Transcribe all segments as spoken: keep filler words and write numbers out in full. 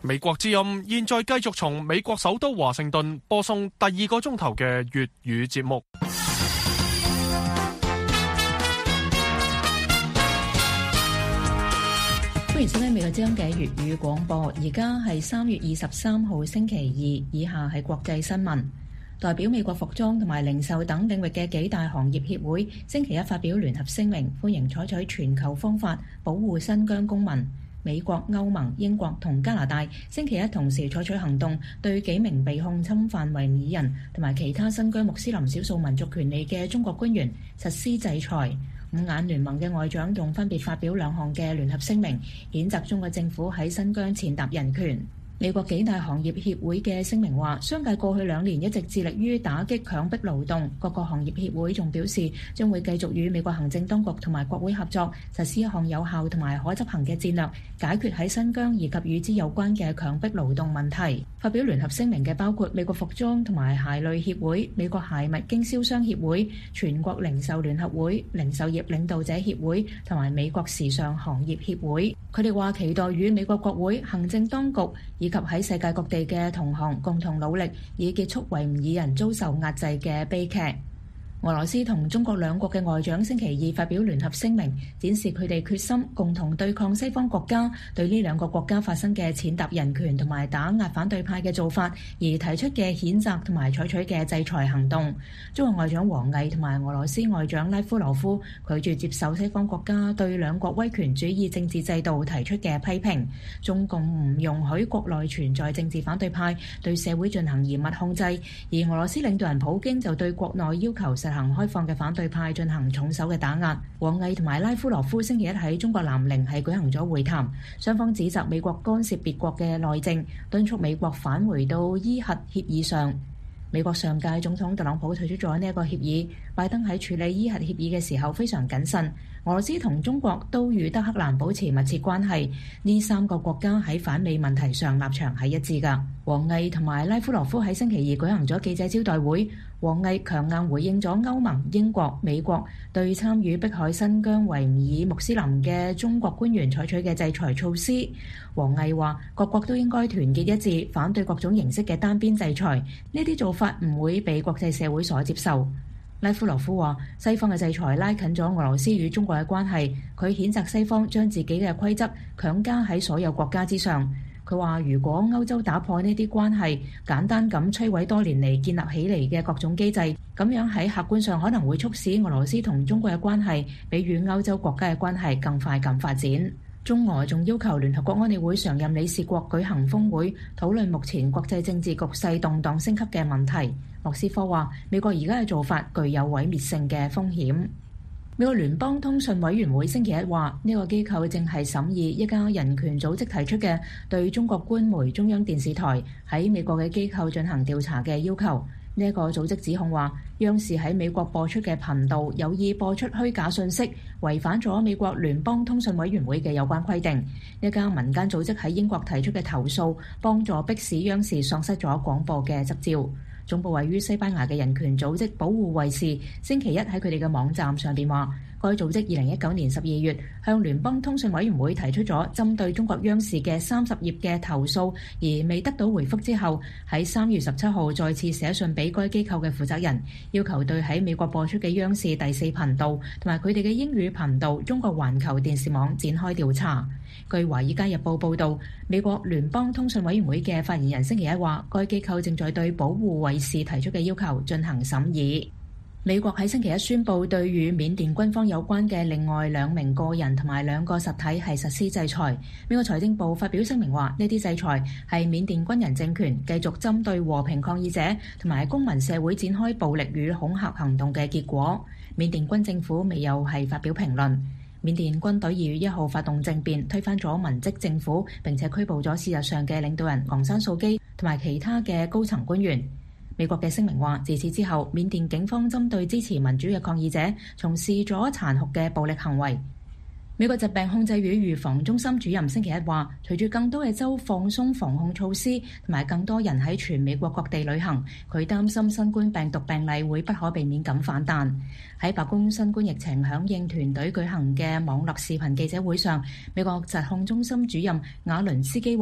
美國之音現在繼續從美國首都華盛頓播送第二個鐘頭嘅粵語節目。 歡迎收聽美國之音嘅粵語廣播，而家係三月二十三號星期二，以下係國際新聞。代表美國服裝同埋零售等領域嘅幾大行業協會星期一發表聯合聲明，歡迎採取全球方法保護新疆公民。美國、歐盟、英國同加拿大星期一同時採取行動，對幾名被控侵犯維吾爾人同埋其他新疆穆斯林少數民族權利嘅中國官員實施制裁。五眼聯盟嘅外長仲分別發表兩項嘅聯合聲明，譴責中國政府喺新疆踐踏人權。美國幾大行業協會嘅聲明話，商界過去兩年一直致力於打擊強迫勞動。各個行業協會仲表示，將會繼續與美國行政當局同埋國會合作，實施一項有效同埋可執行嘅戰略，解決喺新疆以及與之有關嘅強迫勞動問題。發表聯合聲明嘅包括美國服裝同埋鞋類協會、美國鞋物經銷商協會、全國零售聯合會、零售業領導者協會同埋美國時尚行業協會。佢哋話期待與美國國會、行政當局以及喺世界各地嘅同行共同努力，以結束維吾爾人遭受壓制嘅悲劇。俄羅斯同中國兩國嘅外長星期二發表聯合聲明，展示佢哋決心共同對抗西方國家對呢兩個國家發生嘅踐踏人權同埋打壓反對派嘅做法，而提出嘅譴責同埋採取嘅制裁行動。中國外長王毅同埋俄羅斯外長拉夫羅夫拒絕接受西方國家對兩國威權主義政治制度提出嘅批評。中共唔容許國內存在政治反對派對社會進行嚴密控制，而俄羅斯領導人普京就對國內要求實行開放嘅反對派進行重手嘅打壓。王毅同埋拉夫羅夫星期一喺中國南寧係舉行咗會談，雙方指責美國干涉別國嘅內政，敦促美國返回到伊核協議上。美國上屆總統特朗普退出咗呢一個協議，拜登喺處理伊核協議嘅時候非常謹慎。俄羅斯同中國都與德黑蘭保持密切關係，呢三個國家喺反美問題上立場係一致㗎。王毅同埋拉夫羅夫喺星期二舉行咗記者招待會，王毅強硬回應咗歐盟、英國、美國對參與迫害新疆維吾爾穆斯林嘅中國官員採取嘅制裁措施。王毅話：各國都應該團結一致，反對各種形式嘅單邊制裁，呢啲做法唔會被國際社會所接受。拉夫羅夫話：西方嘅制裁拉近咗俄羅斯與中國嘅關係，佢譴責西方將自己嘅規則強加喺所有國家之上。佢話：如果歐洲打破呢啲關係，簡單咁摧毀多年嚟建立起嚟嘅各種機制，咁樣喺客觀上可能會促使俄羅斯同中國嘅關係比與歐洲國家嘅關係更快咁發展。中俄仲要求聯合國安理會常任理事國舉行峰會，討論目前國際政治局勢動盪升級嘅問題。莫斯科話：美國而家嘅做法具有毀滅性嘅風險。美國聯邦通訊委員會星期一話，呢個機構正係審議一家人權組織提出嘅對中國官媒中央電視台喺美國嘅機構進行調查嘅要求。呢一個組織指控話，央視喺美國播出嘅頻道有意播出虛假信息，違反咗美國聯邦通訊委員會嘅有關規定。一家民間組織喺英國提出嘅投訴，幫助迫使央視喪失咗廣播嘅執照。總部位於西班牙嘅人權組織保護衛士星期一喺佢哋嘅網站上邊話，該組織二零一九年十二月向聯邦通訊委員會提出咗針對中國央視嘅三十頁嘅投訴，而未得到回覆之後，喺三月十七號再次寫信俾該機構嘅負責人，要求對喺美國播出嘅央視第四頻道同埋佢哋嘅英語頻道中國環球電視網展開調查。據《華爾街日報》報導，美國聯邦通訊委員會嘅發言人星期一話，該機構正在對保護衛士提出嘅要求進行審議。美國喺星期一宣布對與緬甸軍方有關嘅另外兩名個人同埋兩個實體係實施制裁。美國財政部發表聲明話，呢啲制裁係緬甸軍人政權繼續針對和平抗議者同埋公民社會展開暴力與恐嚇行動嘅結果。緬甸軍政府未有係發表評論。緬甸軍隊二月一號發動政變，推翻咗文職政府，並且拘捕咗事實上嘅領導人昂山素基同埋其他嘅高層官員。美國嘅聲明話，自此之後，緬甸警方針對支持民主嘅抗議者，從事咗殘酷嘅暴力行為。美國疾病控制與預防中心主任星期一話，隨住更多嘅州放鬆防控措施，同埋更多人喺全美國各地旅行，佢擔心新冠病毒病例會不可避免咁反彈。喺白宮新冠疫情響應團隊舉行嘅網絡視頻記者會上，美國疾控中心主任瓦倫斯基話，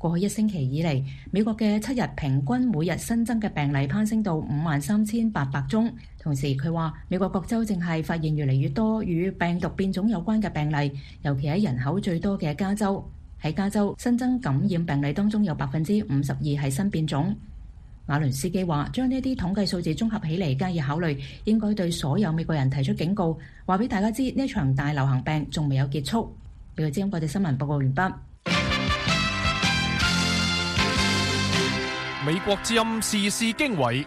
過去一星期以嚟，美國嘅七日平均每日新增嘅病例攀升到五萬三千八百宗。同時，佢話美國各州正係發現越嚟越多與病毒變種有關嘅病例，尤其喺人口最多嘅加州。喺加州新增感染病例當中有百分之五十二係新變種。馬倫斯基話：將呢啲統計數字綜合起嚟加以考慮，應該對所有美國人提出警告，話俾大家知呢場大流行病仲未有結束。呢個係國際新聞報告完畢。 美國之音時事經緯，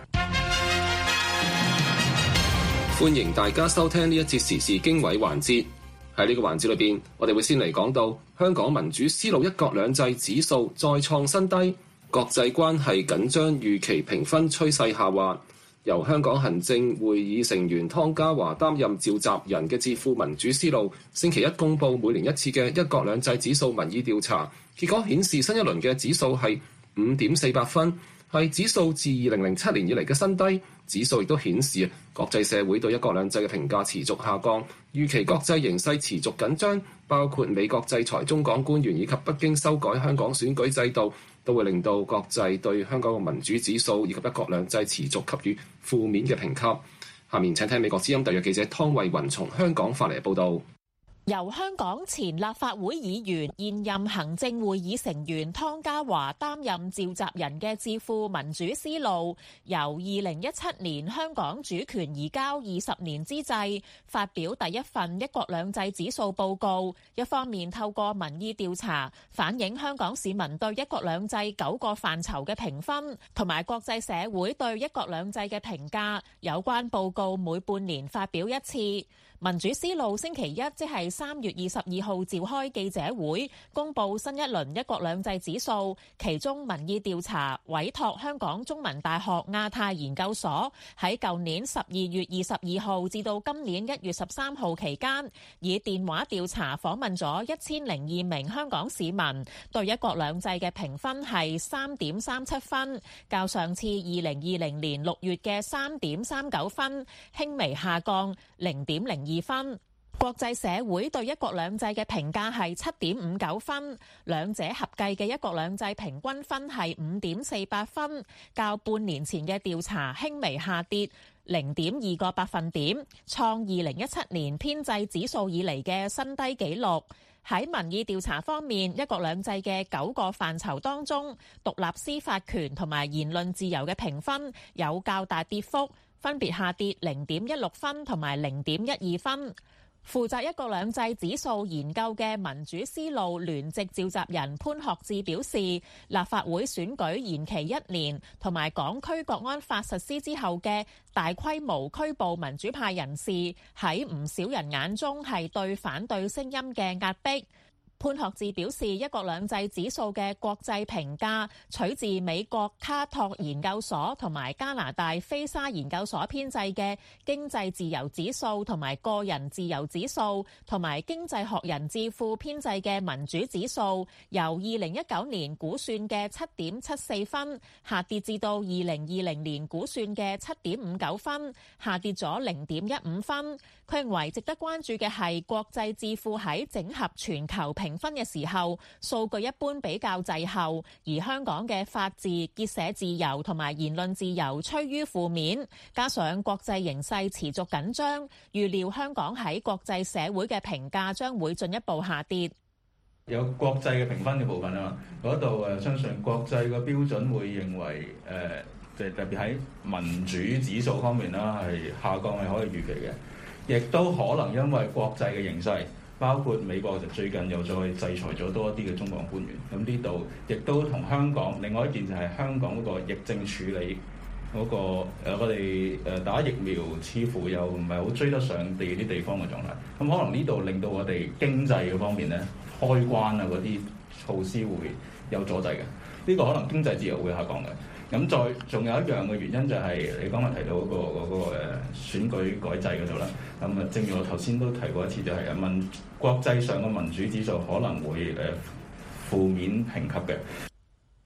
歡迎大家收聽呢一節時事經緯環節。喺呢個環節裏邊，我哋會先嚟講到香港民主思路一國兩制指數再創新低，國際關係緊張預期評分趨勢下滑。由香港行政會議成員湯家驊擔任召集人嘅智庫民主思路，星期一公布每年一次嘅一國兩制指數民意調查，結果顯示新一輪嘅指數係五點四八分，係指數自二零零七年以嚟嘅新低。指數亦都顯示國際社會對一國兩制嘅評價持續下降，預期國際形勢持續緊張，包括美國制裁中港官員以及北京修改香港選舉制度，都會令到國際對香港嘅民主指數以及一國兩制持續給予負面嘅評級。下面請聽美國之音特約記者湯慧雲從香港發嚟嘅報導。 由香港前立法會議員、現任行政會議成員湯家驊擔任召集人嘅智庫民主思路，由二零一七年香港主權移交二十年之際，發表第一份一國兩制指數報告。一方面透過民意調查反映香港市民對一國兩制九個範疇嘅評分，同埋國際社會對一國兩制嘅評價。有關報告每半年發表一次。民主思路星期一即係三月二十二號召開記者會，公布新一輪一國兩制指數，其中民意調查委託香港中文大學亞太研究所喺舊年十二月二十二號至到今年一月十三號期間，以電話調查訪問咗一千零二名香港市民，對一國兩制嘅評分係三點三七分，較上次二零二零年六月嘅三點三九分輕微下降零點零二分。國際社會對一國兩制嘅評價係七點五九分，兩者合計嘅一國兩制平均分係五點四八分，較半年前嘅調查輕微下跌零點二個百分點，創二零一七年編製指數以嚟嘅新低紀錄。喺民意調查方面，一國兩制嘅九個範疇當中，獨立司法權同埋言論自由嘅評分有較大跌幅，分別下跌零點一六分同埋零點一二分。負責一國兩制指數研究嘅民主思路聯席召集人潘學智表示，立法會選舉延期一年，同埋港區國安法實施之後嘅大規模拘捕民主派人士，喺唔少人眼中係對反對聲音嘅壓迫。潘學智表示，一國兩制指數嘅國際評價取自美國卡托研究所同埋加拿大菲沙研究所編製嘅經濟自由指數同埋個人自由指數，同埋經濟學人智庫編製嘅民主指數，由二零一九年估算嘅七點七四分下跌至到二零二零年估算嘅七點五九分，下跌咗零點一五分。佢認為值得關注嘅係國際智庫喺整合全球評分嘅時候，數據一般比較滯後，而香港嘅法治、結社自由同埋言論自由趨於負面，加上國際形勢持續緊張，預料香港喺國際社會嘅評價將會進一步下跌。 有國際嘅評分嘅部分啊嘛，嗰度誒相信國際嘅標準會認為誒，即係特別喺民主指數方面啦，係下降係可以預期嘅。亦都可能因為國際嘅形勢，包括美國就最近又再制裁咗多一啲嘅中港官員，咁呢度亦都同香港另外一件就係香港嗰個疫症處理嗰、嗰個、呃、我哋誒打疫苗似乎又唔係好追得上地啲地方嘅狀態，咁可能呢度令到我哋經濟嘅方面咧，開關啊嗰啲措施會有阻滯嘅，呢、呢個可能經濟自由會下降嘅。咁再仲有一樣嘅原因就係你剛才提到嗰、嗰個嗰、嗰個誒、呃、選舉改制嗰度啦。咁啊，正如我頭先都提過一次，就係民國際上嘅民主指數可能會誒、呃、負面評級嘅。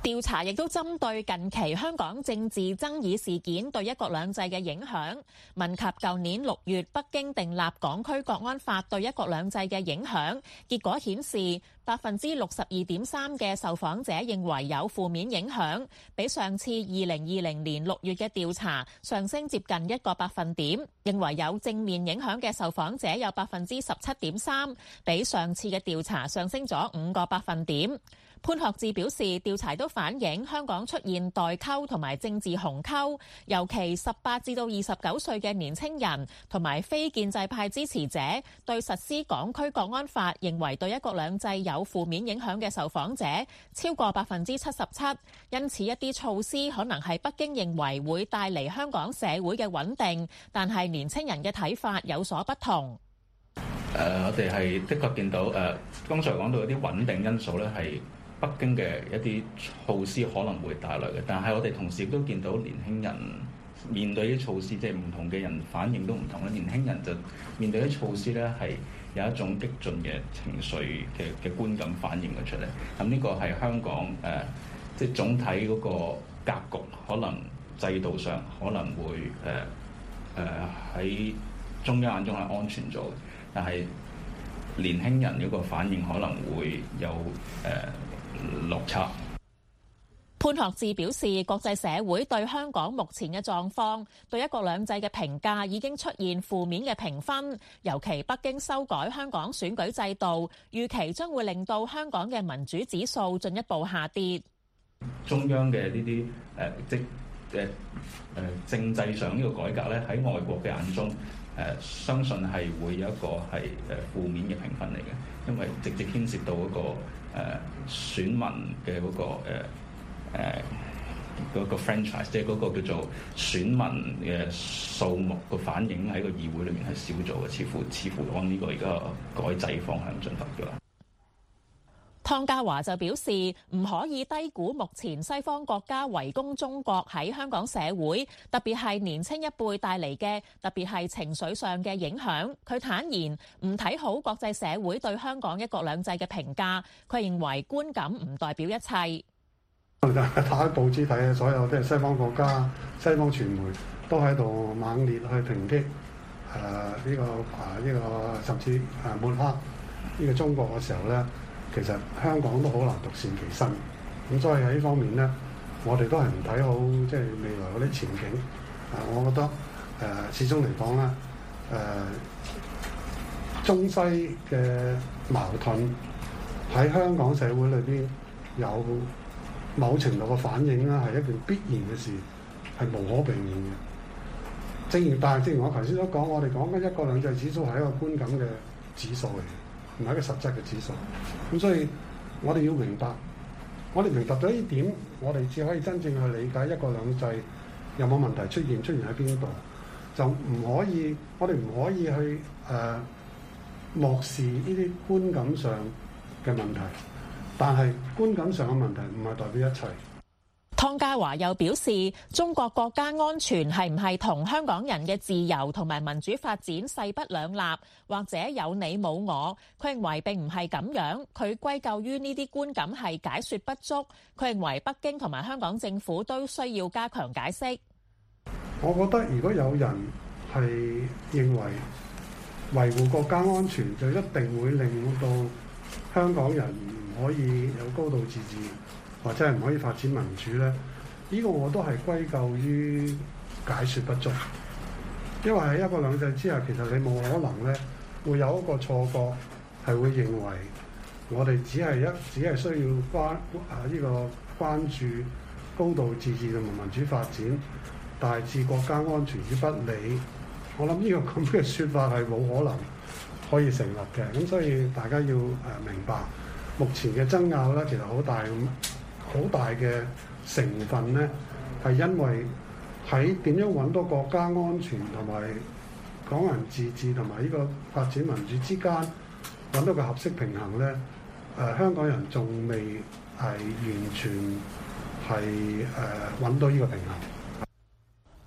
調查亦都針對近期香港政治爭議事件對一國兩制嘅影響，問及舊年六月北京訂立港區國安法對一國兩制嘅影響，結果顯示百分之六十二點三嘅受訪者認為有負面影響，比上次二零二零年六月嘅調查上升接近一個百分點。認為有正面影響嘅受訪者有百分之十七點三，比上次嘅調查上升咗五個百分點。潘學智表示，調查都反映香港出現代溝同埋政治鴻溝，尤其十八至到二十九歲嘅年青人同埋非建制派支持者對實施港區國安法認為對一國兩制有負面影響嘅受訪者超過百分之七十七，因此一啲措施可能係北京認為會帶嚟香港社會嘅穩定，但係年青人嘅睇法有所不同。 誒、呃，我哋係的確見到誒，剛、呃、才講到一啲穩定因素咧係北京嘅一啲措施可能會帶來嘅，但係我哋同時亦都見到年輕人面對啲措施，即係唔同嘅人反應都唔同啦。年輕人就面對啲措施咧，係有一種激進嘅情緒嘅嘅觀感反映咗出嚟。咁呢個係香港誒、呃，即係總體嗰個格局，可能制度上可能會誒誒喺中央眼中係安全咗，但係年輕人嗰個反應可能會有誒、呃落差。 潘學智表示，國際社會對香港目前嘅狀況、對一國兩制嘅評價已經出現負面嘅評分，尤其北京修改香港選舉制度，預期將會令到香港嘅民主指數進一步下跌。 中央嘅呢啲誒即誒誒政制上呢個改革咧，喺外國嘅眼中誒、呃，相信係會有一個係誒負面嘅評分嚟嘅，因為直接牽涉到嗰、那個。誒、呃、選民嘅嗰、那個誒誒嗰個 franchise， 即係嗰個叫做選民嘅數目個反應喺個議會裏面係少咗嘅，似乎似乎按呢個而家改制方向進發嘅啦。 湯家驊就表示，唔可以低估目前西方國家圍攻中國喺香港社會，特別係年青一輩帶嚟嘅，特別係情緒上嘅影響。佢坦言唔睇好國際社會對香港一國兩制嘅評價，佢認為觀感唔代表一切。 打開報紙睇，所有即係西方國家、西方傳媒都喺度猛烈去抨擊誒呢個啊呢個甚至誒抹黑呢個中國嘅時候咧。其實香港都好難獨善其身，咁所以喺呢方面咧，我哋都係唔睇好即係未來嗰啲前景。啊，我覺得誒、呃、始終嚟講咧，誒、呃、中西嘅矛盾喺香港社會裏邊有某程度嘅反應啦，係一件必然嘅事，係無可避免嘅。正如但係正如我頭先所講，我哋講緊一國兩制指數係一個觀感嘅指數嚟嘅。唔係一個實質嘅指數，咁所以我哋要明白，我哋明白咗呢點，我哋只可以真正去理解一國兩制有冇問題出現，出現喺邊度，就唔可以，我哋唔可以去誒、呃、漠視呢啲觀感上嘅問題，但係觀感上嘅問題唔係代表一切。 湯家驊又表示，中國國家安全係唔係同香港人嘅自由同埋民主發展勢不兩立，或者有你冇我？佢認為並唔係咁樣，佢歸咎於呢啲觀感係解說不足。佢認為北京同埋香港政府都需要加強解釋。 我覺得如果有人係認為維護國家安全就一定會令到香港人唔可以有高度自治，或者係唔可以發展民主咧？呢、這個我都係歸咎於解說不足，因為喺一國兩制之下，其實你冇可能咧會有一個錯覺係會認為我哋只係一只係需要關啊呢個關注高度自治同埋民主發展，大置國家安全於不理。我諗呢個咁嘅説法係冇可能可以成立嘅。咁所以大家要誒明白，目前嘅爭拗咧，其實好大咁。好大嘅成分咧，係因為喺點樣揾到國家安全同埋港人自治同埋呢個發展民主之間揾到個合適平衡咧。誒、呃，香港人仲未係完全係誒揾到呢個平衡。 香港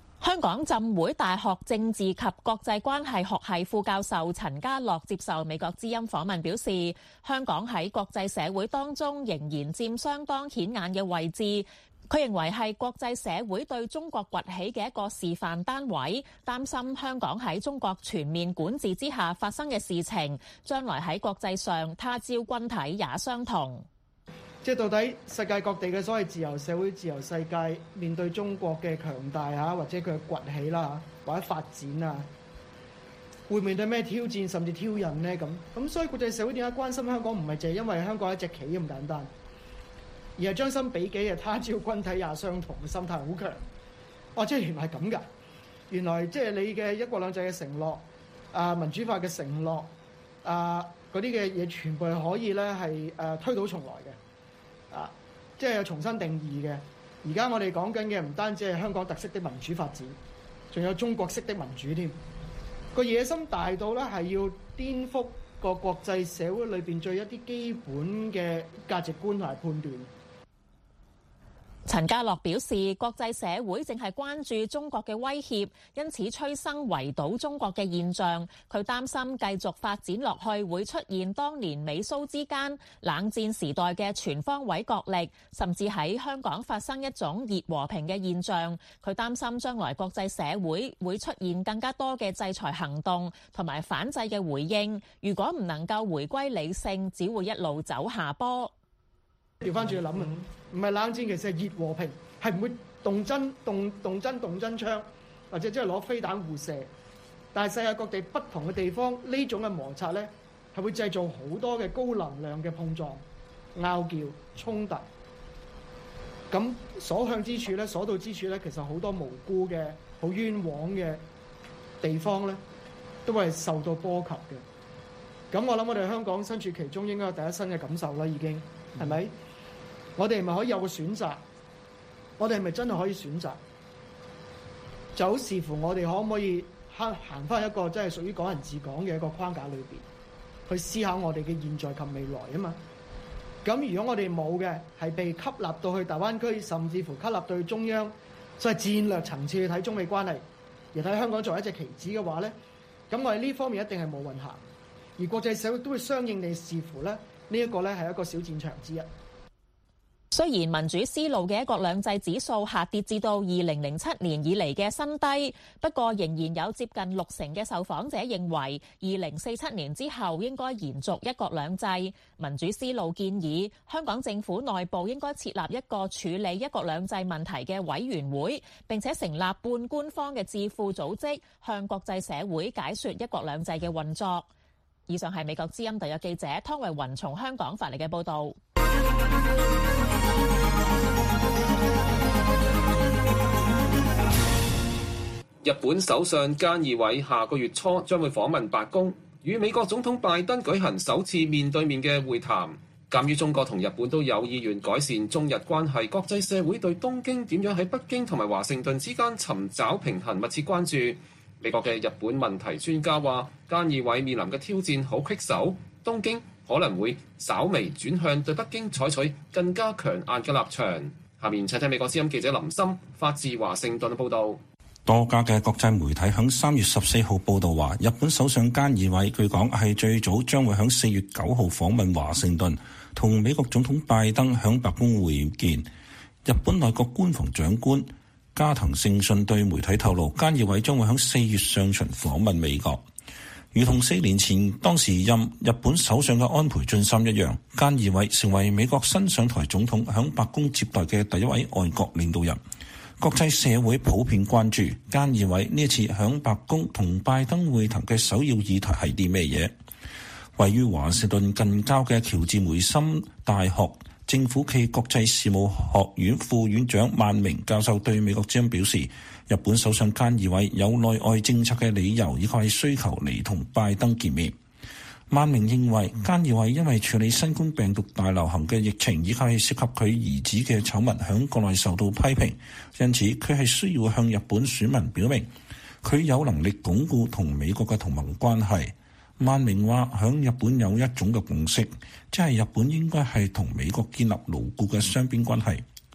港浸會大學政治及國際關係學系副教授陳家樂接受美國之音訪問表示，香港喺國際社會當中仍然佔相當顯眼嘅位置。佢認為係國際社會對中國崛起嘅一個示範單位，擔心香港喺中國全面管治之下發生嘅事情，將來喺國際上他朝君體也相同。 即係到底世界各地嘅所謂自由社會、自由世界面對中國嘅強大嚇，或者佢嘅崛起啦，或者發展啊，會面對咩挑戰甚至挑釁呢？咁咁所以國際社會點解關心香港？唔係淨係因為香港一隻棋咁簡單，而係將心比己嘅他朝君體也相同嘅心態好強。哦，即係原來係咁㗎，原來即係你嘅一國兩制嘅承諾啊，民主化嘅承諾啊，嗰啲嘅嘢全部係可以咧係誒推倒重來嘅。啊，即係有重新定義嘅。而家我哋講緊嘅唔單止係香港特色的民主發展，仲有中國式的民主添。個野心大到咧係要顛覆個國際社會裏邊最一啲基本嘅價值觀同埋判斷。 陳家樂表示，國際社會正係關注中國嘅威脅，因此催生圍堵中國嘅現象。佢擔心繼續發展落去會出現當年美蘇之間冷戰時代嘅全方位角力，甚至喺香港發生一種熱和平嘅現象。佢擔心將來國際社會會出現更加多嘅制裁行動同埋反制嘅回應。如果唔能夠回歸理性，只會一路走下坡。 調翻轉去諗啊，唔係冷戰，其實係熱和平，係唔會動真動動真動真槍，或者即係攞飛彈互射。但係世界各地不同嘅地方，呢種嘅摩擦咧，係會製造好多嘅高能量嘅碰撞、拗撬、衝突。咁所向之處咧，所到之處咧，其實好多無辜嘅、好冤枉嘅地方咧，都係受到波及嘅。咁我諗我哋香港身處其中，應該有第一身嘅感受啦，已經係咪？我哋係咪可以有個選擇？我哋係咪真係可以選擇？就好視乎我哋可唔可以行行翻一個真係屬於港人治港嘅一個框架裏邊，去思考我哋嘅現在及未來啊嘛。咁如果我哋冇嘅，係被吸納到去大灣區，甚至乎吸納到去中央，所謂戰略層次去睇中美關係，而睇香港作為一隻棋子嘅話咧，咁我哋呢方面一定係冇運行，而國際社會都會相應地視乎咧，呢一個咧係一個小戰場之一。 雖然民主思路嘅一國兩制指數下跌至到二零零七年以嚟嘅新低，不過仍然有接近六成嘅受訪者認為，二零四七年之後應該延續一國兩制。民主思路建議，香港政府內部應該設立一個處理一國兩制問題嘅委員會，並且成立半官方嘅智庫組織，向國際社會解說一國兩制嘅運作。以上係美國之音特約記者湯慧雲從香港發嚟嘅報導。 日本首相菅義偉下個月初將會訪問白宮，與美國總統拜登舉行首次面對面嘅會談。鑑於中國同日本都有意願改善中日關係，國際社會對東京點樣喺北京同埋華盛頓之間尋找平衡密切關注。美國嘅日本問題專家話，菅義偉面臨嘅挑戰好棘手，東京可能會稍微轉向對北京採取更加強硬嘅立場。下面請聽美國之音記者林森發自華盛頓嘅報導。 多家嘅國際媒體響三月十四號報導話，日本首相菅義偉據講係最早將會響四月九號訪問華盛頓，同美國總統拜登響白宮會見。日本內閣官房長官加藤勝信對媒體透露，菅義偉將會響四月上旬訪問美國。如同四年前當時任日本首相嘅安倍晉三一樣，菅義偉成為美國新上台總統響白宮接待嘅第一位外國領導人。國際社會普遍關注菅義偉呢一次響白宮同拜登會談嘅首要議題係啲咩嘢？位於華盛頓近郊嘅喬治梅森大學政府暨國際事務學院副院長萬明教授對美國之音表示，日本首相菅義偉有內外政策嘅理由以及係需求嚟同拜登見面。萬明認為菅義偉因為處理新冠病毒大流行嘅疫情，以及係涉及佢兒子嘅醜聞響國內受到批評，因此佢係需要向日本選民表明佢有能力鞏固同美國嘅同盟關係。萬明話響日本有一種嘅共識，即係日本應該係同美國建立牢固嘅雙邊關係。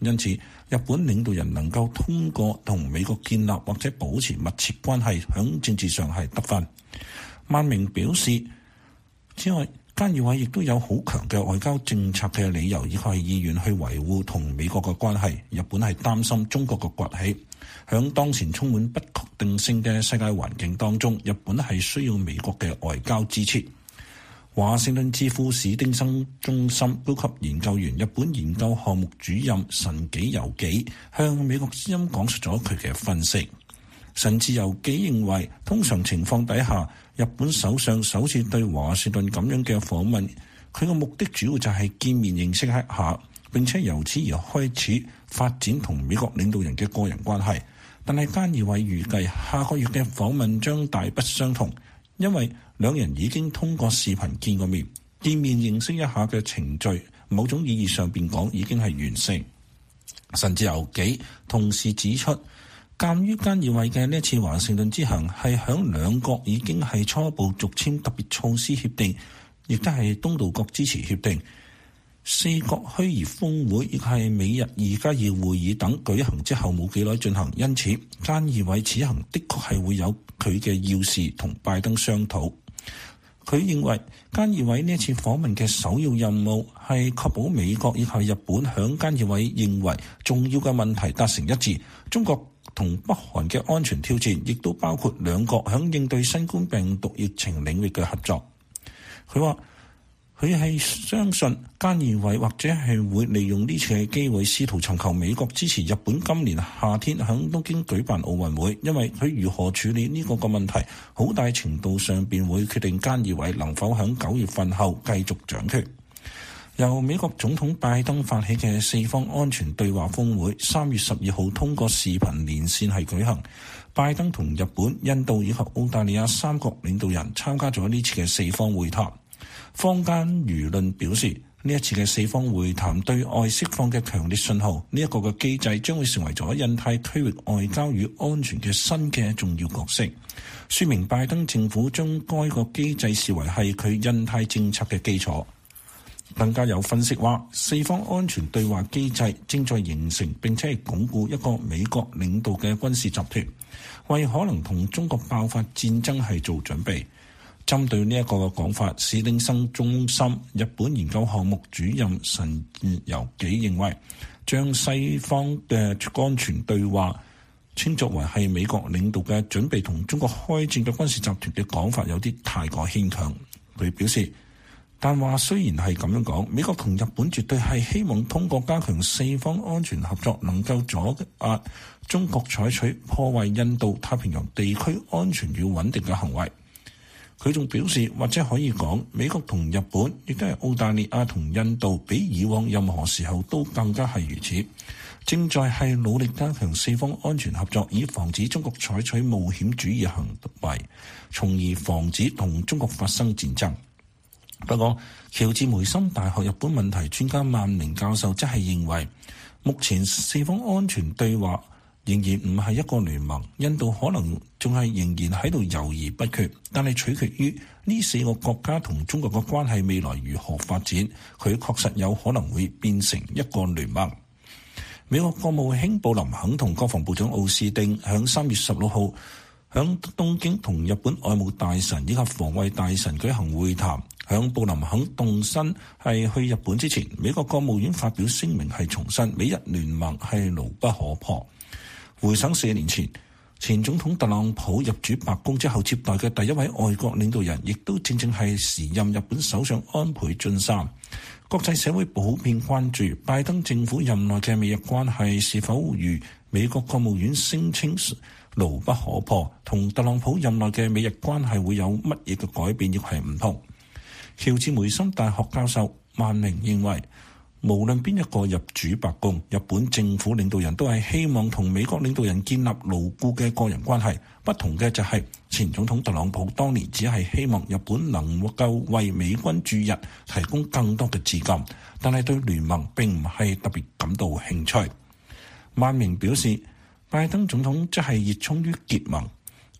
因此日本領導人能夠通過同美國建立或者保持密切關係，響政治上係得分。萬明表示，之外，菅義偉亦都有好強嘅外交政策嘅理由，以及係意願去維護同美國嘅關係。日本係擔心中國嘅崛起，響當前充滿不確定性嘅世界環境當中，日本係需要美國嘅外交支持。華盛頓智庫史丁生中心高級研究員、日本研究項目主任神紀由紀向美國之音講述咗佢嘅分析。神紀由紀認為，通常情況底下，日本首相首次對華盛頓咁樣嘅訪問，佢嘅目的主要就係見面認識一下，並且由此而開始發展同美國領導人嘅個人關係。但係菅義偉預計下個月嘅訪問將大不相同，因為兩人已經通過視頻見過面，見面認識一下嘅程序，某種意義上邊講已經係完成。神紀由紀同時指出，鑑於菅義偉嘅呢一次華盛頓之行係響兩國已經係初步續簽特別措施協定，亦都係東道國支持協定，四國虛擬峰會亦係美日二加二會議等舉行之後冇幾耐進行，因此菅義偉此行的確係會有佢嘅要事同拜登商討。佢認為菅義偉呢一次訪問嘅首要任務係確保美國以及日本響菅義偉認為重要嘅問題達成一致。中國同北韓嘅安全挑戰亦都包括兩國響應對新冠病毒疫情領域嘅合作。佢話佢係相信菅義偉或者係會利用呢次嘅機會試圖尋求美國支持日本今年夏天響東京舉辦奧運會，因為佢如何處理呢個個問題好大程度上便會決定菅義偉能否響九月份後繼續掌權。由美國總統拜登發起嘅四方安全對話峰會三月十二號通過視頻連線係舉行，拜登同日本、印度以及澳大利亞三國領導人參加咗呢次嘅四方會談。坊間輿論表示，呢一次嘅四方會談對外釋放嘅強烈信號，呢一個嘅機制將會成為咗印太區域外交與安全嘅新嘅重要角色，說明拜登政府將該個機制視為係佢印太政策嘅基礎。更加有分析話，四方安全對話機制正在形成並且係鞏固一個美國領導嘅軍事集團，為可能同中國爆發戰爭係做準備。針對呢一個嘅講法，史丁生中心日本研究項目主任神紀由紀認為，將西方嘅安全對話稱作為係美國領導嘅準備同中國開戰嘅軍事集團嘅講法有啲太過牽強。佢表示，但話雖然係咁樣講，美國同日本絕對係希望通過加強四方安全合作，能夠阻壓中國採取破壞印度太平洋地區安全與穩定嘅行為。佢仲表示，或者可以講，美國同日本亦都係澳大利亞同印度比以往任何時候都更加係如此，正在係努力加強四方安全合作，以防止中國採取冒險主義行為，從而防止同中國發生戰爭。不過，喬治梅森大學日本問題專家萬寧教授則係認為，目前四方安全對話仍然唔係一個聯盟，印度可能仲係仍然喺度猶豫不決，但係取決於呢四個國家同中國嘅關係未來如何發展，佢確實有可能會變成一個聯盟。美國國務卿布林肯同國防部長奧斯汀響三月十六號響東京同日本外務大臣以及防衛大臣舉行會談。響布林肯動身係去日本之前，美國國務院發表聲明係重申美日聯盟係牢不可破。回想四年前，前總統特朗普入主白宮之後接待嘅第一位外國領導人，亦都正正係時任日本首相安倍晉三。國際社會普遍關注拜登政府任內嘅美日關係是否如美國國務院聲稱牢不可破，同特朗普任內嘅美日關係會有乜嘢嘅改變，亦係唔同。喬治梅森大學教授萬寧認為，無論邊一個入主白宮，日本政府領導人都係希望同美國領導人建立牢固嘅個人關係。不同嘅就係前總統特朗普當年只係希望日本能夠為美軍駐日提供更多嘅資金，但係對聯盟並唔係特別感到興趣。萬寧表示，拜登總統則係熱衷於結盟。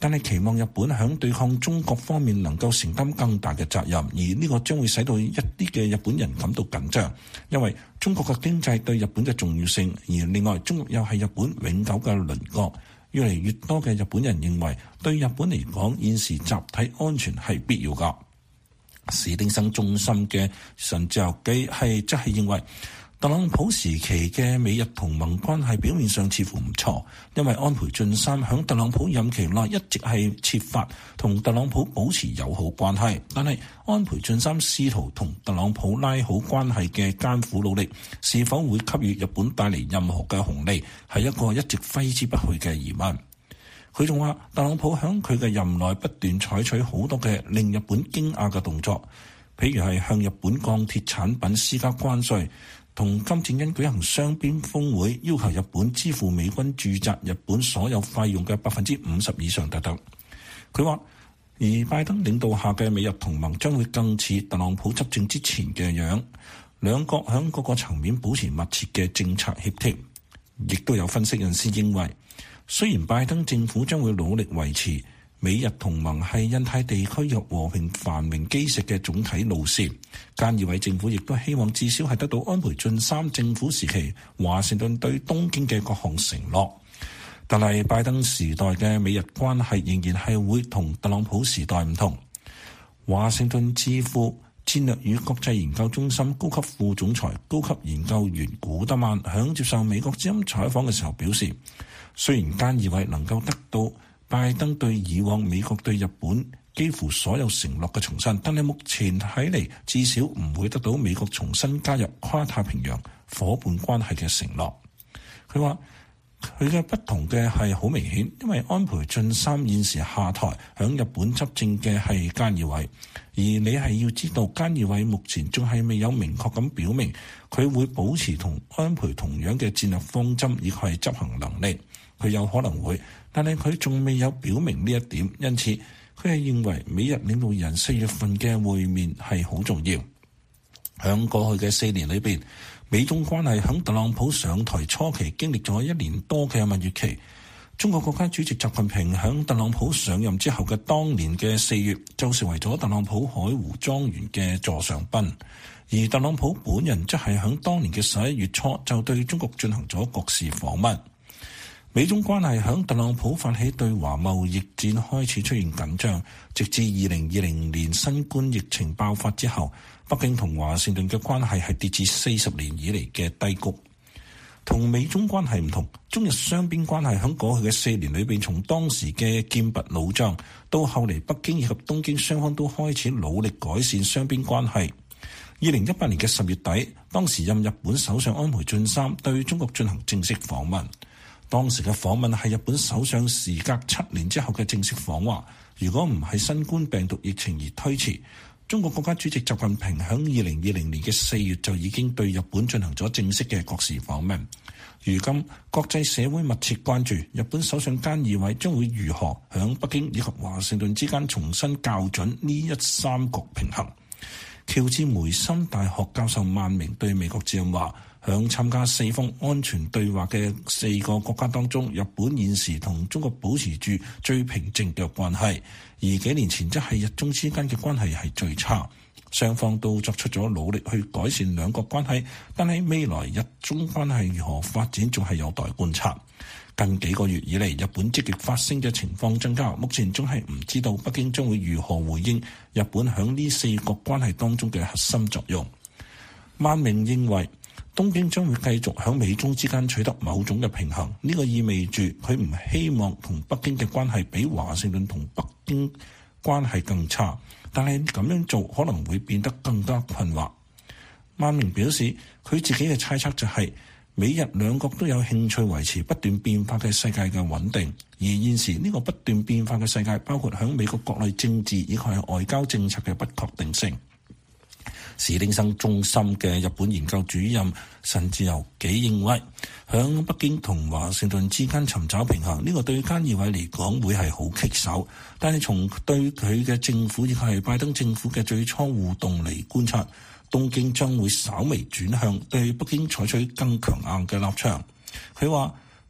但係期望日本喺對抗中國方面能夠承擔更大嘅責任，而呢個將會使到一啲嘅日本人感到緊張，因為中國嘅經濟對日本嘅重要性，而另外中國又係日本永久嘅鄰國，越嚟越多嘅日本人認為對日本嚟講現時集體安全係必要㗎。史丁生中心嘅神自由基係即係認為特朗普時期嘅美日同盟關係表面上似乎唔錯，因為安倍晉三響特朗普任期內一直係設法同特朗普保持友好關係，但係安倍晉三試圖同特朗普拉好關係嘅艱苦努力，是否會給予日本帶嚟任何嘅紅利，係一個一直揮之不去嘅疑問。佢仲話，特朗普響佢嘅任內不斷採取好多嘅令日本驚訝嘅動作，譬如係向日本鋼鐵產品施加關稅，同金正恩舉行雙邊峰會，要求日本支付美軍駐紮日本所有費用嘅百分之五十以上等等。佢話，而拜登領導下嘅美日同盟將會更似特朗普執政之前嘅樣，兩國響各個層面保持密切嘅政策協調。亦都有分析人士認為，雖然拜登政府將會努力維持美日同盟係印太地區嘅和平繁榮基石嘅總體路線，菅義偉政府亦都希望至少係得到安倍晉三政府時期華盛頓對東京嘅各項承諾。但係拜登時代嘅美日關係仍然係會同特朗普時代唔同。華盛頓智庫戰略與國際研究中心高級副總裁、高級研究員古德曼響接受美國之音採訪嘅時候表示，雖然菅義偉能夠得到拜登對以往美國對日本幾乎所有承諾嘅重申，但係目前睇嚟至少唔會得到美國重新加入跨太平洋夥伴關係嘅承諾。佢話佢嘅不同嘅係好明顯，因為安倍晉三現時下台，響日本執政嘅係菅義偉，而你係要知道菅義偉目前仲係未有明確咁表明佢會保持同安倍同樣嘅戰略方針以及係執行能力。佢有可能會，但係佢仲未有表明呢一點，因此佢係認為美日領導人四月份嘅會面係好重要。響過去嘅四年裏邊，美中關係響特朗普上台初期經歷咗一年多嘅蜜月期。中國國家主席習近平響特朗普上任之後嘅當年嘅四月，就成為咗特朗普海湖莊園嘅座上賓，而特朗普本人則係響當年嘅十一月初就對中國進行咗國事訪問。美中關係響特朗普發起對華貿易戰開始出現緊張，直至二零二零年新冠疫情爆發之後，北京同華盛頓嘅關係係跌至四十年以嚟嘅低谷。同美中關係唔同，中日雙邊關係響過去嘅四年裏邊，從當時嘅劍拔弩張，到後嚟北京以及東京雙方都開始努力改善雙邊關係。二零一八年嘅十月底，當時任日本首相安倍晉三對中國進行正式訪問。當時嘅訪問係日本首相時隔七年之後嘅正式訪華，如果唔係新冠病毒疫情而推遲，中國國家主席習近平響二零二零年嘅四月就已經對日本進行咗正式嘅國事訪問。如今國際社會密切關注日本首相菅義偉將會如何響北京以及華盛頓之間重新校準呢一三角平衡。喬治梅森大學教授萬明對美國之音話，響參加四方安全對話嘅四個國家當中，日本現時同中國保持住最平靜嘅關係，而幾年前則係日中之間嘅關係係最差。雙方都作出咗努力去改善兩國關係，但係未來日中關係如何發展仲係有待觀察。近幾個月以嚟，日本積極發聲嘅情況增加，目前仲係唔知道北京將會如何回應日本響呢四國關係當中嘅核心作用。萬明認為東京將會繼續響美中之間取得某種嘅平衡，呢個意味住佢唔希望同北京嘅關係比華盛頓同北京關係更差，但係咁樣做可能會變得更加困惑。萬明表示，佢自己嘅猜測就係美日兩國都有興趣維持不斷變化嘅世界嘅穩定，而現時呢個不斷變化嘅世界包括響美國國內政治以及係外交政策嘅不確定性。史丁生中心嘅日本研究主任神自由己認為，響北京同華盛頓之間尋找平衡，呢、這個對菅義偉嚟講會係好棘手。但係從對佢嘅政府亦係拜登政府嘅最初互動嚟觀察，東京將會稍微轉向對北京採取更強硬嘅立場。佢話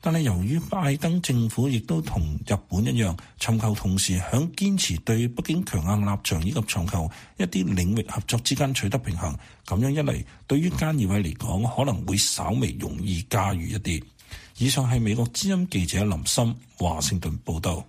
但係由於拜登政府亦都同日本一樣，尋求同時響堅持對北京強硬立場以及尋求一啲領域合作之間取得平衡，咁樣一嚟，對於菅義偉嚟講可能會稍微容易駕馭一啲。以上係美國之音記者林森華盛頓報道。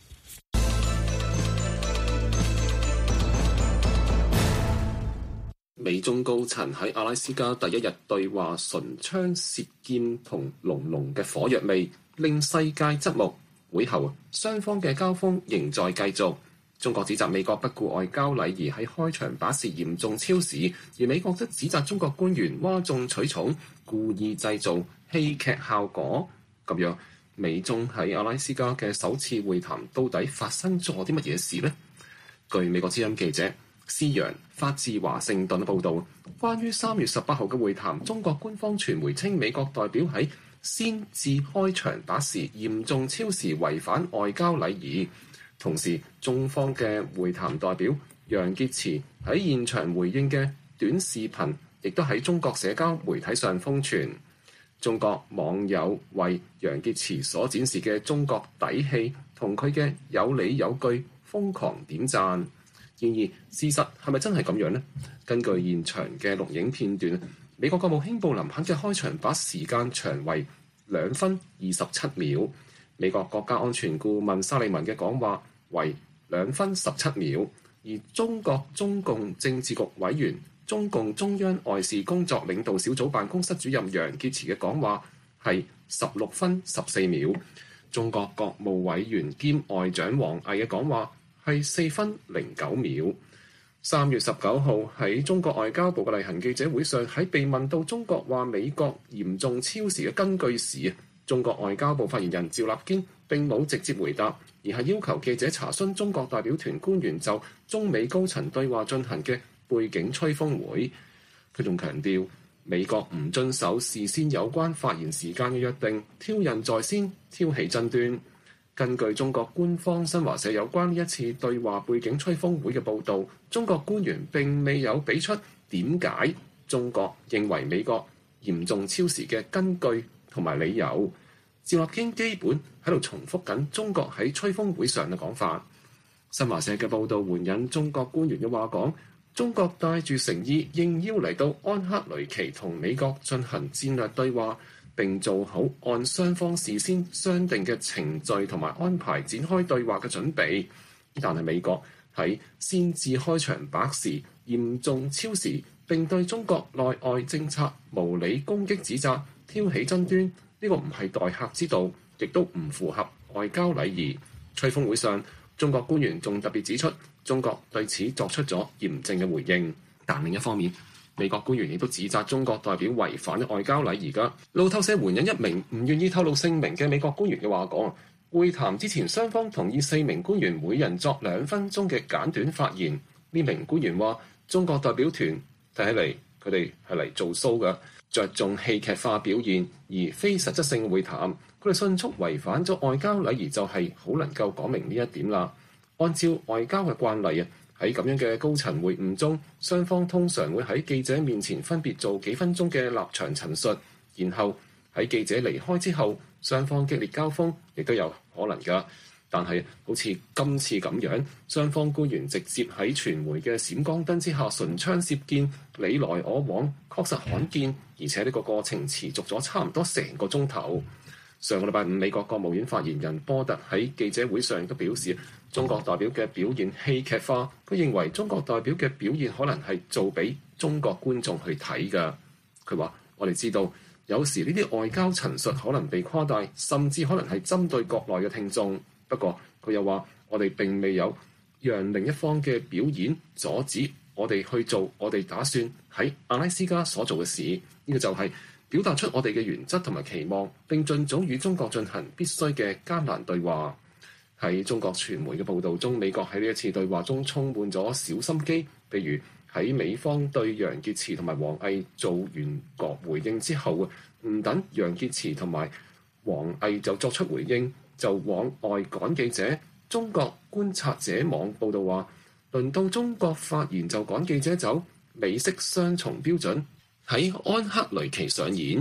美中高層喺阿拉斯加第一日對話，唇槍舌劍同濃濃嘅火藥味令世界側目。會後雙方嘅交鋒仍在繼續。中國指責美國不顧外交禮儀喺開場把事嚴重超時，而美國則指責中國官員嘩眾取寵，故意製造戲劇效果。咁樣美中喺阿拉斯加嘅首次會談到底發生咗啲乜嘢事呢？據美國之音記者施洋發自華盛頓報導，關於三月十八號嘅會談，中國官方傳媒稱美國代表喺先至開場把事嚴重超時，違反外交禮儀。同時，中方嘅會談代表楊潔篪喺現場回應嘅短視頻，亦都喺中國社交媒體上瘋傳。中國網友為楊潔篪所展示嘅中國底氣同佢嘅有理有據瘋狂點讚。然而，事實係咪真係咁樣呢？根據現場嘅錄影片段，美國國務卿布林肯嘅開場把時間長為兩分二十七秒，美國國家安全顧問沙利文嘅講話為兩分十七秒，而中國中共政治局委員、中共中央外事工作領導小組辦公室主任楊潔篪嘅講話係十六分十四秒，中國國務委員兼外長王毅嘅講話係四分零九秒。三月十九號喺中國外交部嘅例行記者會上，喺被問到中國話美國嚴重超時嘅根據時，中國外交部發言人趙立堅並冇直接回答，而係要求記者查詢中國代表團官員就中美高層對話進行嘅背景吹風會。佢仲強調美國唔遵守事先有關發言時間嘅約定，挑釁在先，挑起爭端。根據中國官方新華社有關呢一次對話背景吹風會嘅報導，中國官員並未有俾出點解中國認為美國嚴重超時嘅根據同埋理由。趙立堅基本喺度重複緊中國喺吹風會上嘅講法。新華社嘅報導援引中國官員嘅話講，中國帶住誠意應邀嚟到安克雷奇同美國進行戰略對話，並做好按雙方事先商定嘅程序同埋安排展開對話嘅準備。但係美國喺先至開場白時嚴重超時，並對中國內外政策無理攻擊指責，挑起爭端。呢個唔係待客之道，亦都唔符合外交禮儀。吹風會上，中國官員仲特別指出，中國對此作出咗嚴正嘅回應。但另一方面，美國官員亦都指責中國代表違反咗外交禮儀㗎。路透社援引一名唔願意透露姓名嘅美國官員嘅話講，會談之前雙方同意四名官員每人作兩分鐘嘅簡短發言。呢名官員話：中國代表團睇起嚟佢哋係嚟做 show 㗎，着重戲劇化表現而非實質性會談。佢哋迅速違反咗外交禮儀，就係好能夠講明呢一點啦。按照外交嘅慣例啊，喺咁樣嘅高層會晤中，雙方通常會喺記者面前分別做幾分鐘嘅立場陳述，然後喺記者離開之後，雙方激烈交鋒亦都有可能㗎。但係好似今次咁樣，雙方官員直接喺傳媒嘅閃光燈之下唇槍舌劍，你來我往，確實罕見，而且呢個過程持續咗差唔多成個鐘頭。上個禮拜五，美國國務院發言人波特喺記者會上都表示，中國代表嘅表現戲劇化。佢認為中國代表嘅表現可能係做俾中國觀眾去睇㗎。佢話：我哋知道有時呢啲外交陳述可能被誇大，甚至可能係針對國內嘅聽眾。不過佢又話：我哋並未有讓另一方嘅表演阻止我哋去做我哋打算喺阿拉斯加所做嘅事。呢個就係表達出我哋嘅原則同埋期望，並盡早與中國進行必須嘅艱難對話。喺中國傳媒嘅報導中，美國喺呢一次對話中充滿咗小心機，譬如喺美方對楊潔篪同埋王毅做完各回應之後，唔等楊潔篪同埋王毅就作出回應，就往外趕記者。中國觀察者網報導話，輪到中國發言就趕記者走，美式雙重標準喺安克雷奇上演。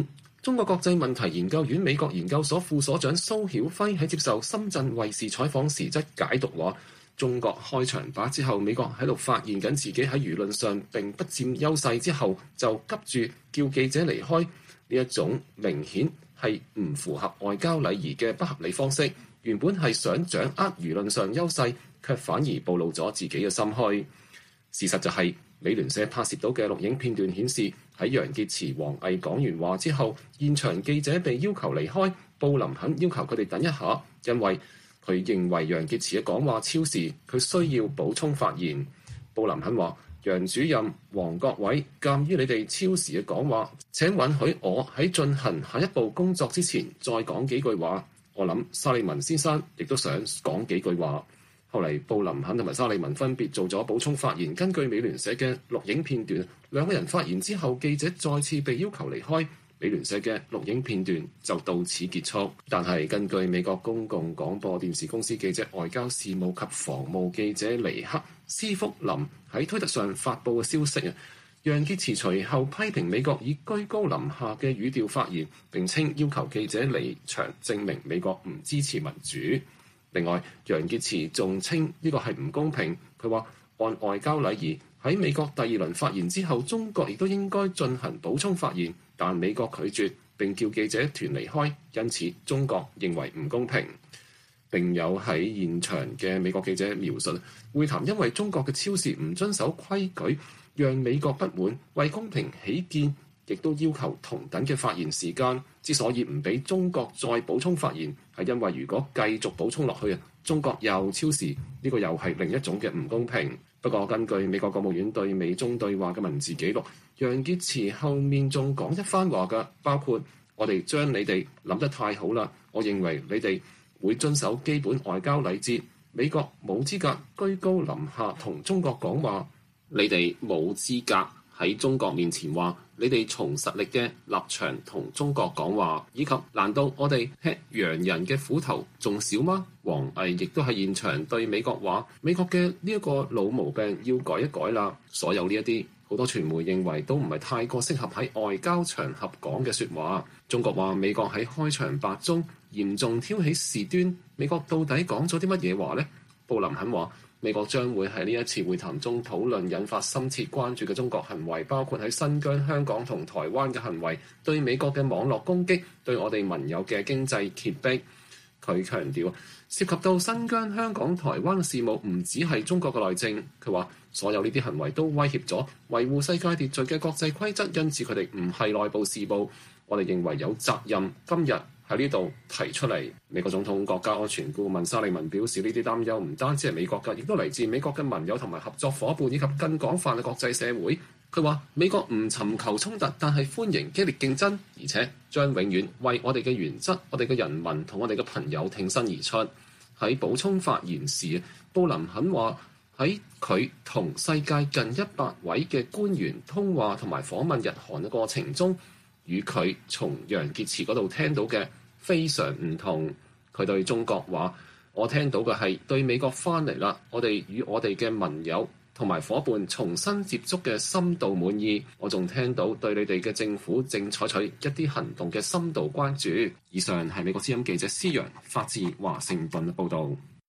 中國國際問題研究院美國研究所副所長蘇曉輝喺接受深圳衛視採訪時則解讀話，中國開場白之後，美國喺度發現緊自己喺輿論上並不佔優勢之後，就急住叫記者離開，呢一種明顯係唔符合外交禮儀嘅不合理方式。原本係想掌握輿論上優勢，卻反而暴露咗自己嘅心虛。事實就係、是，美聯社拍攝到嘅錄影片段顯示，喺楊潔篪、王毅講完話之後，現場記者被要求離開，布林肯要求佢哋等一下，因為佢認為楊潔篪嘅講話超時，佢需要補充發言。布林肯話：楊主任、黃國偉，鑑於你哋超時嘅講話，請允許我喺進行下一步工作之前再講幾句話。我諗沙利文先生亦都想講幾句話。後嚟布林肯同埋沙利文分別做咗補充發言。根據美聯社嘅錄影片段，兩個人發言之後，記者再次被要求離開。美聯社嘅錄影片段就到此結束。但係根據美國公共廣播電視公司記者、外交事務及防務記者尼克斯福林喺推特上發布嘅消息啊，楊潔篪隨後批評美國以居高臨下嘅語調發言，並稱要求記者離場，證明美國唔支持民主。另外，楊潔篪仲稱呢個係唔公平。佢話按外交禮儀，喺美國第二輪發言之後，中國亦都應該進行補充發言，但美國拒絕並叫記者團離開，因此中國認為唔公平。並有喺現場嘅美國記者描述，會談因為中國嘅超時唔遵守規矩，讓美國不滿，為公平起見，亦都要求同等嘅發言時間。之所以唔俾中國再補充發言，係因為如果繼續補充落去啊，中國又超時，呢個又係另一種嘅唔公平。不過根據美國國務院對美中對話嘅文字記錄，楊潔篪後面仲講一番話㗎，包括我哋將你哋諗得太好啦，我認為你哋會遵守基本外交禮節，美國冇資格居高臨下同中國講話，你哋冇資格喺中國面前話你哋從實力嘅立場同中國講話，以及難道我哋吃洋人嘅苦頭仲少嗎？王毅亦都喺現場對美國話，美國嘅呢一個老毛病要改一改啦。所有呢一啲好多傳媒認為都唔係太過適合喺外交場合講嘅説話。中國話美國喺開場白中嚴重挑起事端，美國到底講咗啲乜嘢話呢？布林肯話，美國將會喺呢一次會談中討論引發深切關注嘅中國行為，包括喺新疆、香港同台灣嘅行為，對美國嘅網絡攻擊，對我哋盟友嘅經濟脅迫。佢強調，涉及到新疆、香港、台灣嘅事務，唔只係中國嘅內政。佢話，所有呢啲行為都威脅咗維護世界秩序嘅國際規則，因此佢哋唔係內部事務。我哋認為有責任今日喺呢度提出嚟。美國總統國家安全顧問沙利文表示，呢啲擔憂唔單止係美國嘅，亦都嚟自美國嘅盟友同埋合作伙伴，以及更廣泛嘅國際社會。佢話美國唔尋求衝突，但係歡迎激烈競爭，而且將永遠為我哋嘅原則、我哋嘅人民同我哋嘅朋友挺身而出。喺補充發言時，布林肯話喺佢同世界近一百位嘅官員通話同埋訪問日韓嘅過程中，與佢從楊潔篪嗰度聽到嘅非常唔同。佢對中國話：我聽到嘅係對美國翻嚟啦，我哋與我哋嘅盟友同埋伙伴重新接觸嘅深度滿意。我仲聽到對你哋嘅政府正採取一啲行動嘅深度關注。以上係美國之音記者施洋發自華盛頓報導。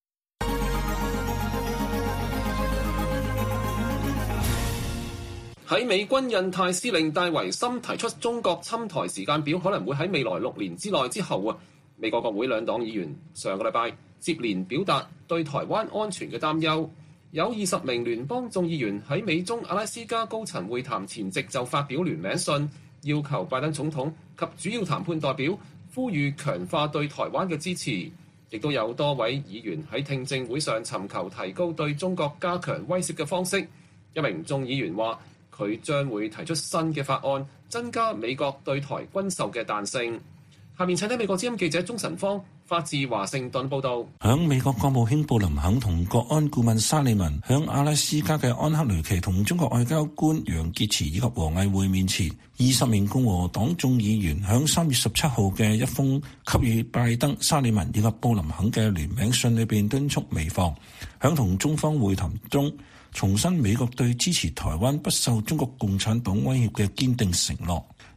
喺美軍印太司令戴維森提出中國侵台時間表可能會喺未來六年之內之後啊，美國國會兩黨議員上個禮拜接連表達對台灣安全嘅擔憂。有二十名聯邦眾議員喺美中阿拉斯加高層會談前夕就發表聯名信，要求拜登總統及主要談判代表呼籲強化對台灣嘅支持。亦都有多位議員喺聽證會上尋求提高對中國加強威懾嘅方式。一名眾議員話，佢將會提出新嘅法案，增加美國對台軍售嘅彈性。下面請睇美國之音記者鍾晨芳發自華盛頓報導。 響美國國務卿布林肯同國安顧問沙利文響阿拉斯加嘅安克雷奇同中國外交官楊潔篪以及王毅會面前，二十名共和黨眾議員響三月十七號嘅一封給予拜登、沙利文以及布林肯嘅聯名信裏邊敦促美方響同中方會談中重申美國對支持台灣不受中國共產黨威脅嘅堅定承諾。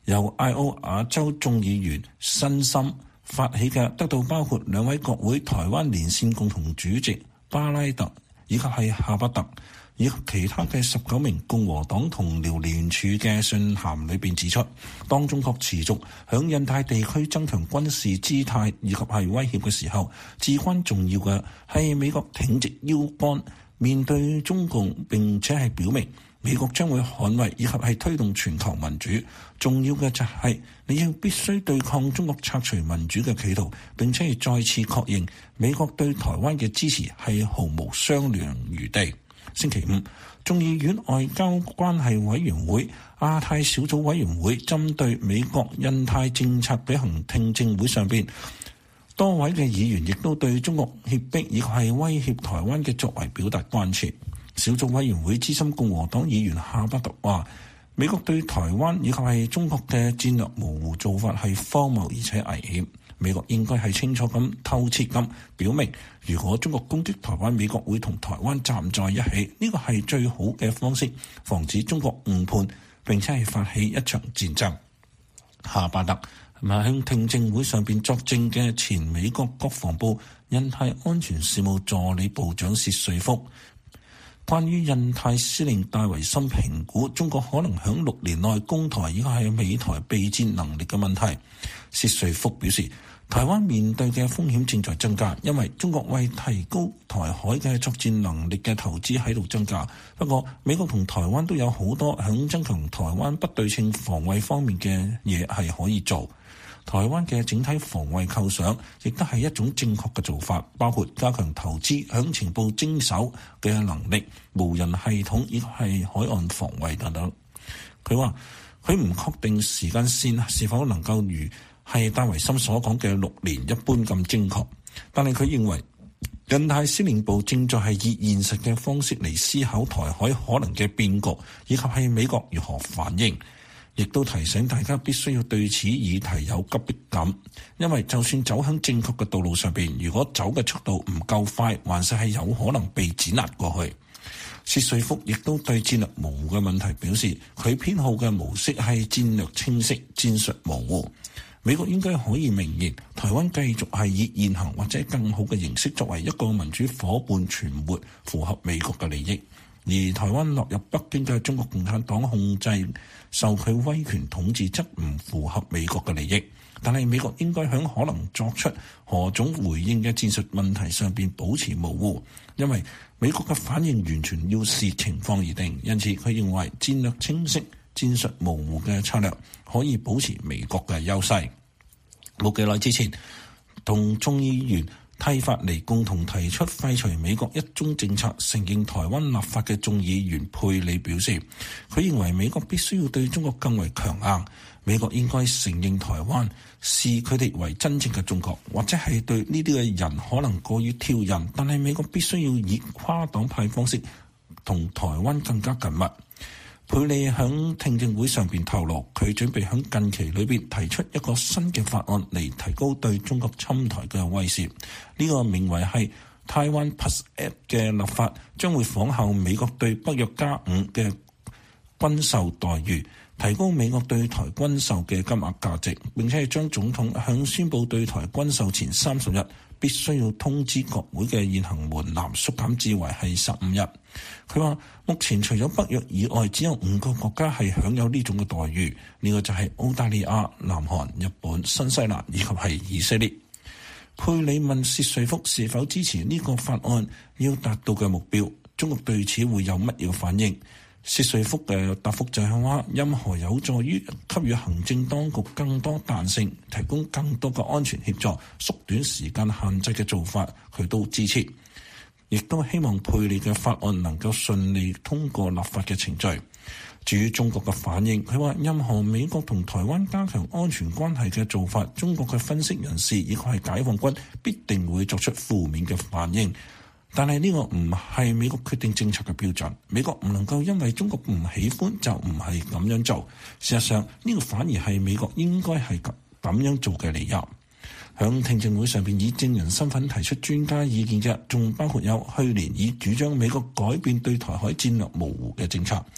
由艾奧亞州眾議員辛森發起嘅，得到包括兩位國會台灣連線共同主席巴拉特以及係夏巴特以及其他嘅十九名共和黨同僚聯署嘅信函裏邊指出，當中國持續響印太地區增強軍事姿態以及係威脅嘅時候，至關重要嘅係美國挺直腰桿面對中共，並且係表明美國將會捍衛以及係推動全球民主。重要嘅就係你要必須對抗中國拆除民主嘅企圖，並且係再次確認美國對台灣嘅支持係毫無商量餘地。星期五，眾議院外交關係委員會亞太小組委員會針對美國印太政策舉行聽證會上邊，多位嘅議員亦都對中國脅迫以及係威脅台灣嘅作為表達關切。小組委員會資深共和黨議員夏巴特話，美國對台灣以及係中國嘅戰略模糊做法係荒謬而且危險。美國應該係清楚咁透徹咁表明，如果中國攻擊台灣，美國會同台灣站在一起，呢個係最好嘅方式，防止中國誤判並且係發起一場戰爭。夏巴特係喺聽證會上邊作證嘅前美國國防部印太安全事務助理部長薛瑞福，關於印太司令戴維森評估中國可能響六年內攻台以及係美台備戰能力嘅問題，薛瑞福表示，台灣面對嘅風險正在增加，因為中國為提高台海嘅作戰能力嘅投資喺度增加。不過，美國同台灣都有好多響增強台灣不對稱防衛方面嘅嘢係可以做。台灣嘅整體防衛構想亦都係一種正確嘅做法，包括加強投資響情報偵搜嘅能力、無人系統以及係海岸防衛等等。佢話佢唔確定時間線是否能夠如係戴維森所講嘅六年一般咁精確，但係佢認為印太司令部正在係以現實嘅方式嚟思考台海可能嘅變局，以及係美國如何反應。亦都提醒大家必須要對此議題有急迫感，因為就算走向正確嘅道路上邊，如果走嘅速度唔夠快，還是係有可能被擠壓過去。薛瑞福亦都對戰略模糊嘅問題表示，佢偏好嘅模式係戰略清晰、戰術模糊。美國應該可以明言，台灣繼續係以現行或者更好嘅形式作為一個民主夥伴存活，符合美國嘅利益。而台灣落入北京嘅中國共產黨控制，受佢威權統治，則唔符合美國嘅利益。但係美國應該喺可能作出何種回應嘅戰術問題上邊保持模糊，因為美國嘅反應完全要視情況而定。因此，佢認為戰略清晰、戰術模糊嘅策略可以保持美國嘅優勢。冇幾耐之前，同眾議員蒂法尼共同提出廢除美國一中政策、承認台灣立法嘅眾議員佩里表示，佢認為美國必須要對中國更為強硬，美國應該承認台灣，視佢哋為真正嘅中國，或者係對呢啲嘅人可能過於挑釁，但係美國必須要以跨黨派方式同台灣更加緊密。佩里喺聽證會上邊透露，佢準備喺近期裏邊提出一個新嘅法案嚟提高對中國侵台嘅威懾。呢個名為係 Taiwan Plus Act 嘅立法，將會仿效美國對北約加五嘅軍售待遇，提高美國對台軍售嘅金額價值，並且係將總統響宣布對台軍售前三十日必須要通知國會嘅現行門檻縮減至為係十五日。佢話目前除咗北約以外，只有五個國家係享有呢種嘅待遇，呢、這個就係澳大利亞、南韓、日本、新西蘭以及係以色列。佩里問薛瑞福是否支持呢個法案要達到嘅目標，中國對此會有乜嘢反應？薛瑞福嘅答覆就係話，任何有助於給予行政當局更多彈性，提供更多嘅安全協助，縮短時間限制嘅做法，佢都支持。亦都希望佩里嘅法案能夠順利通過立法嘅程序。至於中國嘅反應，佢話任何美國同台灣加強安全關係嘅做法，中國嘅分析人士以及係解放軍必定會作出負面嘅反應。但係呢個唔係美國決定政策嘅標準，美國唔能夠因為中國唔喜歡就唔係咁樣做。事實上，呢個反而係美國應該係咁樣做嘅理由。響聽證會上邊以證人身份提出專家意見嘅，仲包括有去年以主張美國改變對台海戰略模糊嘅政策，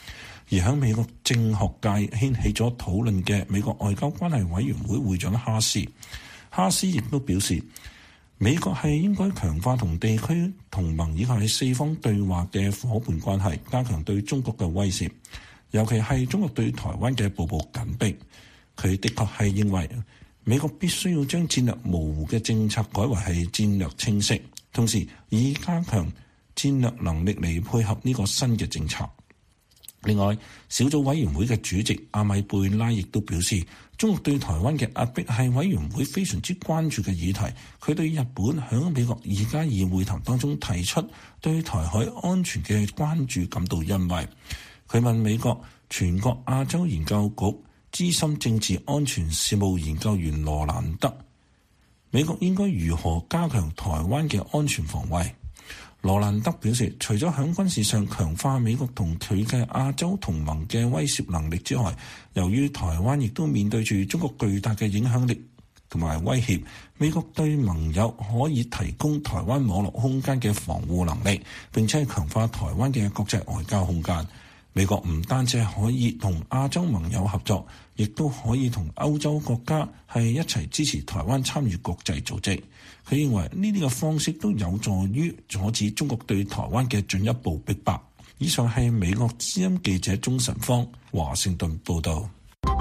而喺美國政學界掀起咗討論嘅美國外交關係委員會會長哈斯，哈斯亦都表示，美國係應該強化同地區同盟以及喺四方對話嘅夥伴關係，加強對中國嘅威懾，尤其係中國對台灣嘅步步緊逼。佢的確係認為美國必須要將戰略模糊嘅政策改為係戰略清晰，同時以加強戰略能力嚟配合呢個新嘅政策。另外，小組委員會嘅主席阿米貝拉亦都表示，中國對台灣嘅壓迫係委員會非常之關注嘅議題。佢對日本響美國二加二會談當中提出對台海安全嘅關注感到欣慰。佢問美國全國亞洲研究局資深政治安全事務研究員羅蘭德，美國應該如何加強台灣嘅安全防衛？羅蘭德表示，除咗喺軍事上強化美國同佢嘅亞洲同盟嘅威懾能力之外，由於台灣亦都面對住中國巨大嘅影響力同埋威脅，美國對盟友可以提供台灣網絡空間嘅防護能力，並且強化台灣嘅國際外交空間。美國唔單止可以同亞洲盟友合作，亦都可以同歐洲國家係一齊支持台灣參與國際組織。佢認為呢啲嘅方式都有助於阻止中國對台灣嘅進一步逼迫。以上係美國之音記者鍾晨芳華盛頓報導。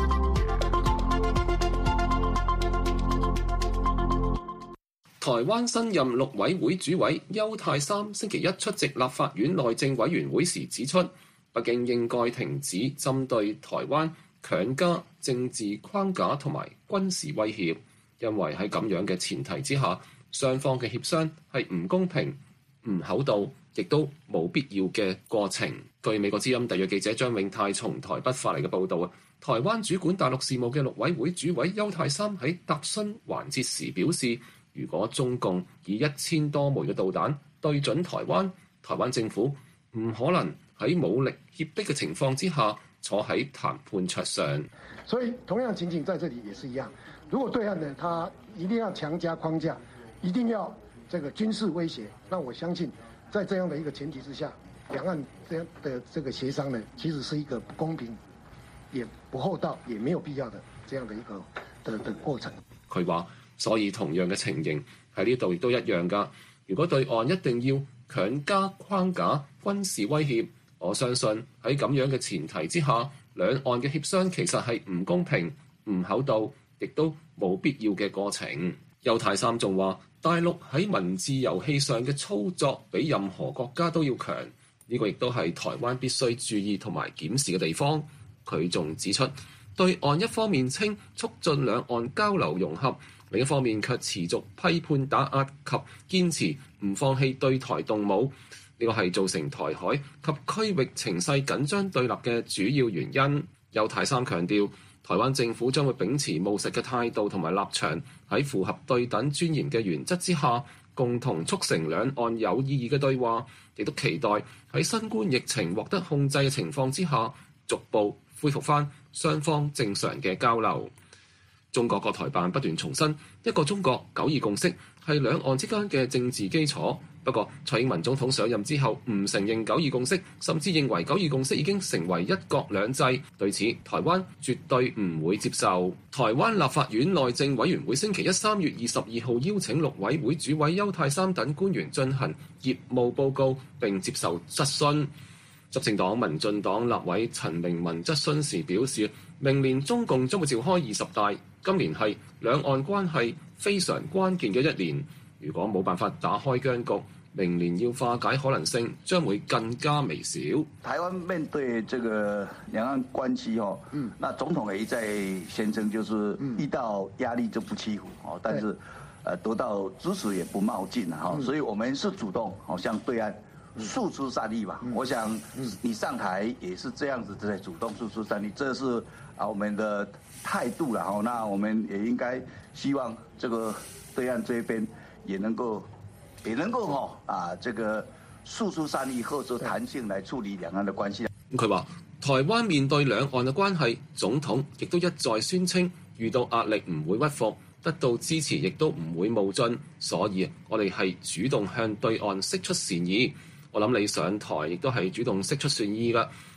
台灣新任陸委會主委邱太三星期一出席立法院內政委員會時指出，北京應該停止針對台灣強加政治框架同埋軍事威脅，因為喺咁樣嘅前提之下，雙方嘅協商係唔公平、唔厚道，亦都冇必要嘅過程。據美國之音特約記者張永泰從台北發嚟嘅報導啊，台灣主管大陸事務嘅陸委會主委邱太三喺答詢環節時表示，如果中共以一千多枚嘅導彈對準台灣，台灣政府唔可能喺武力脅迫嘅情況之下坐喺談判桌上。 所以同樣情景在這裡也是一樣，如果對岸呢，他一定要強加框架，一定要這個軍事威脅，那我相信在這樣的一個前提之下，兩岸這樣的這個協商呢，其實是一個不公平、也不厚道、也沒有必要的這樣的一個的的過程。 佢話，所以同樣嘅情形喺呢度亦都一樣㗎。如果對岸一定要強加框架、軍事威脅，我相信喺咁樣嘅前提之下，兩岸嘅協商其實係唔公平、唔厚道，亦都冇必要嘅過程。邱太三仲話，大陸喺文字遊戲上嘅操作比任何國家都要強，呢個亦都係台灣必須注意同埋檢視嘅地方。佢仲指出，對岸一方面稱促進兩岸交流融合，另一方面卻持續批判打壓及堅持唔放棄對台動武，呢個係造成台海及區域情勢緊張對立嘅主要原因。邱太三強調，台灣政府將會秉持務實嘅態度同埋立場，喺符合對等尊嚴嘅原則之下，共同促成兩岸有意義嘅對話，亦都期待喺新冠疫情獲得控制嘅情況之下，逐步恢復翻雙方正常嘅交流。中國國台辦不斷重申，一個中國、九二共識係兩岸之間嘅政治基礎。不過，蔡英文總統上任之後唔承認九二共識，甚至認為九二共識已經成為一國兩制。對此，台灣絕對唔會接受。台灣立法院內政委員會星期一三月二十二號邀請陸委會主委邱太三等官員進行業務報告並接受質詢。執政黨民進黨立委陳明文質詢時表示，明年中共將會召開二十大，今年係兩岸關係非常關鍵嘅一年。如果冇辦法打開僵局，明年要化解可能性將會更加微小。 台灣面對這個兩岸關係哦，嗯，那總統也一再宣稱，就是遇到壓力就不欺負哦，但是，呃，得到支持也不冒進哈，所以我們是主動哦向對岸釋出善意吧。我想你上台也是這樣子在主動釋出善意，這是啊我們的態度啦。哦，那我們也應該希望這個對岸這邊也能夠。也能夠嗬啊，這個釋出善意或者彈性來處理兩岸的關係。 佢話台灣面對兩岸嘅關係，總統亦都一再宣稱遇到壓力唔會屈服，得到支持亦都唔會冒進，所以我哋係主動向對岸釋出善意。我諗你上台亦都係主動釋出善意㗎。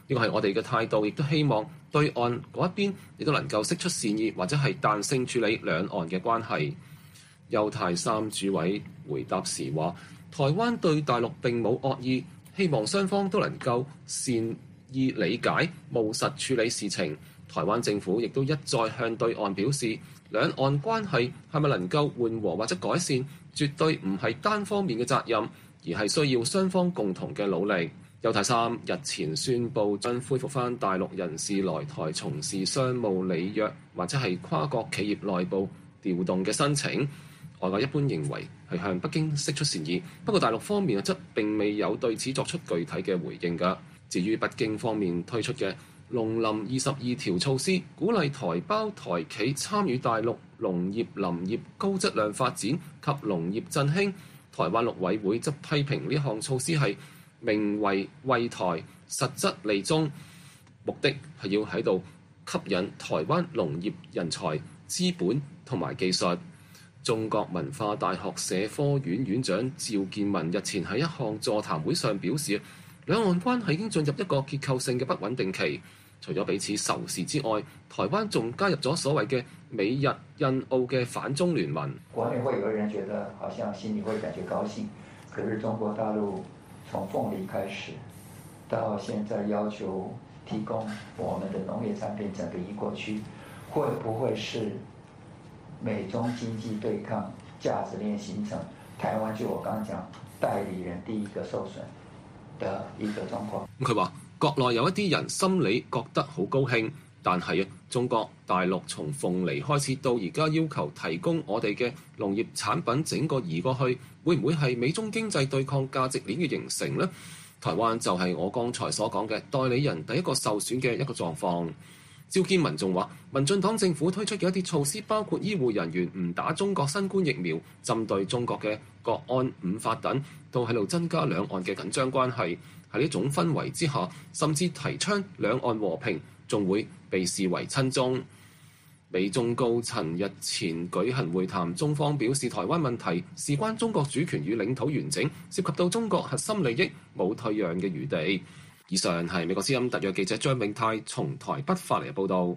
呢個係我哋嘅態度，亦都希望對岸嗰一邊亦都能夠釋出善意，或者係彈性處理兩岸嘅關係。邱太三主委回答時話，台灣對大陸並冇惡意，希望雙方都能夠善意理解、務實處理事情。台灣政府亦都一再向對岸表示，兩岸關係係咪能夠緩和或者改善，絕對唔係單方面嘅責任，而係需要雙方共同嘅努力。邱太三日前宣布將恢復返大陸人士來台從事商務履約或者係跨國企業內部調動嘅申請，外界一般認為係向北京釋出善意，不過大陸方面則並未有對此作出具體嘅回應㗎。至於北京方面推出嘅農林二十二條措施，鼓勵台胞台企參與大陸農業林業高質量發展及農業振興，台灣陸委會則批評呢項措施係名為惠台，實質利中，目的係要喺度吸引台灣農業人才、資本同埋技術。中國文化大學社科院院長趙建文日前喺一項座談會上表示，兩岸關係已經進入一個結構性嘅不穩定期。除咗彼此仇視之外，台灣仲加入咗所謂嘅美日印澳嘅反中聯盟。 國內會有人覺得好像心裡會感覺高興，可是中國大陸從鳳梨開始到現在要求提供我們的農業產品整個移過去，會不會是美中經濟對抗價值鏈形成？台灣就我剛剛講代理人第一個受損的一個狀況。 佢話國內有一啲人心理覺得好高興，但係啊，中國大陸從鳳梨開始到而家要求提供我哋嘅農業產品整個移過去，會唔會係美中經濟對抗價值鏈嘅形成呢？台灣就係我剛才所講嘅代理人第一個受損嘅一個狀況。趙建文仲話，民進黨政府推出嘅一啲措施，包括醫護人員唔打中國新冠疫苗、針對中國嘅國安五法等，都喺度增加兩岸嘅緊張關係。喺呢種氛圍之下，甚至提倡兩岸和平，仲會被視為親中。美中高層日前舉行會談，中方表示台灣問題事關中國主權與領土完整，涉及到中國核心利益，冇退讓嘅餘地。以上係美國之音特約記者張永泰從台北發嚟嘅報導。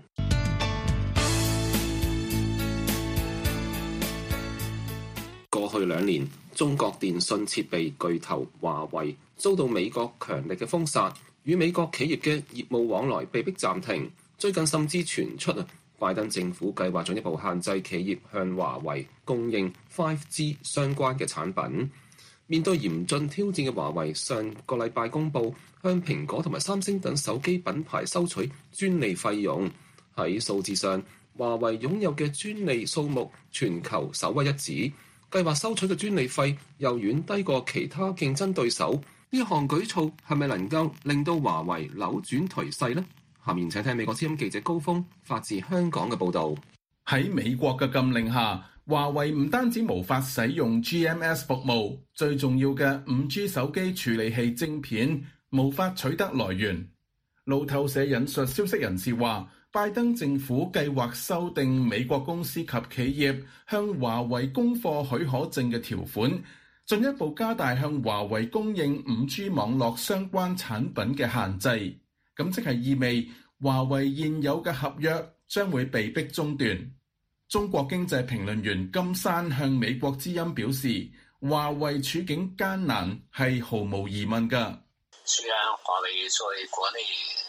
過去兩年，中國電信設備巨頭華為遭到美國強力嘅封殺，與美國企業嘅業務往來被迫暫停。最近甚至傳出啊，拜登政府計劃進一步限制企業向華為供應 五 G 相關嘅產品。面對嚴峻挑戰嘅華為，上個禮拜公佈向蘋果同埋三星等手機品牌收取專利費用。喺數字上，華為擁有嘅專利數目全球首屈一指。計劃收取嘅專利費又遠低過其他競爭對手，呢項舉措係咪能夠令到華為扭轉頹勢呢？下面請聽美國之音記者高峰發自香港嘅報導。 喺美國嘅禁令下，華為唔單止無法使用 G M S 服務，最重要嘅 五 G 手機處理器晶片無法取得來源。路透社引述消息人士話，拜登政府計劃修訂美國公司及企業向華為供貨許可證嘅條款，進一步加大向華為供應 五 G 網絡相關產品嘅限制。咁即係意味華為現有嘅合約將會被迫中斷。中國經濟評論員金山向美國之音表示，華為處境艱難係毫無疑問㗎。 雖然華為作為國內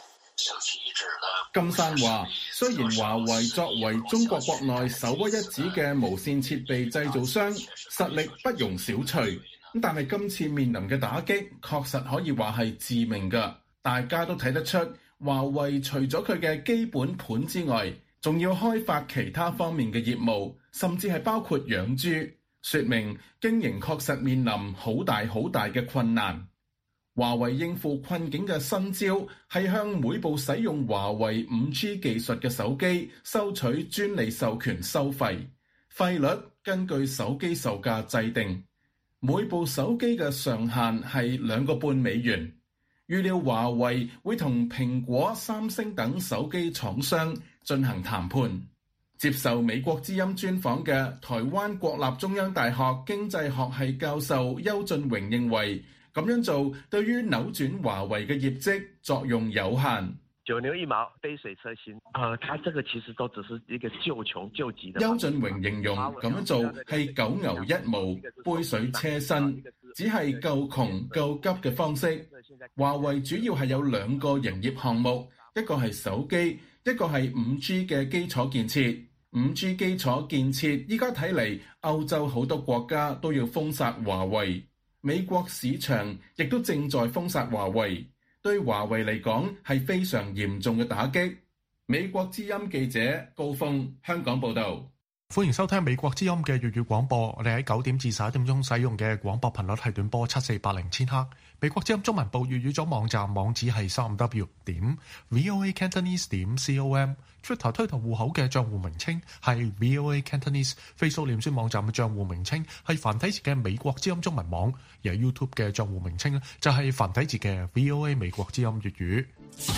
金山話，雖然華為作為中國國內首屈一指嘅無線設備製造商，實力不容小覷，但係今次面臨嘅打擊確實可以話係致命㗎。大家都睇得出，華為除咗佢嘅基本盤之外，仲要開發其他方面嘅業務，甚至係包括養豬，說明經營確實面臨好大好大嘅困難。華為應付困境嘅新招係向每部使用華為 五 G 技術嘅手機收取專利授權收費，費率根據手機售價制定，每部手機嘅上限係兩個半美元。預料華為會同蘋果、三星等手機廠商進行談判。接受美國之音專訪嘅台灣國立中央大學經濟學系教授邱俊榮認為， 咁樣做對於扭轉華為嘅業績作用有限。 九牛一毛，杯水車薪。呃，他這個其實都只是一個救窮救急的。 邱俊榮形容咁樣做係九牛一毛，杯水車薪，只係救窮救急嘅方式。華為主要係有兩個營業項目，一個係手機，一個係五 G 嘅基礎建設。五 G 基礎建設依家睇嚟，歐洲好多國家都要封殺華為，美國市場亦都正在封殺華為。對華為嚟講係非常嚴重嘅打擊。美國之音記者高峰香港報導。 歡迎收聽美國之音嘅粵語廣播。我哋喺九點至十一點鐘使用嘅廣播頻率係短波七四八零千赫。美國之音中文部粵語組網站網址係三 w 點 voa cantonese 點 com。Twitter 推特戶口嘅賬戶名稱係 voa cantonese。Facebook 臉書網站嘅賬戶名稱係繁體字嘅美國之音中文網。而 YouTube 嘅賬戶名稱咧就係繁體字嘅 voa 美國之音粵語。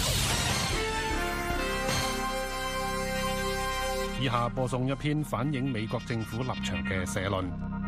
以下播送一篇反映美國政府立場嘅社論。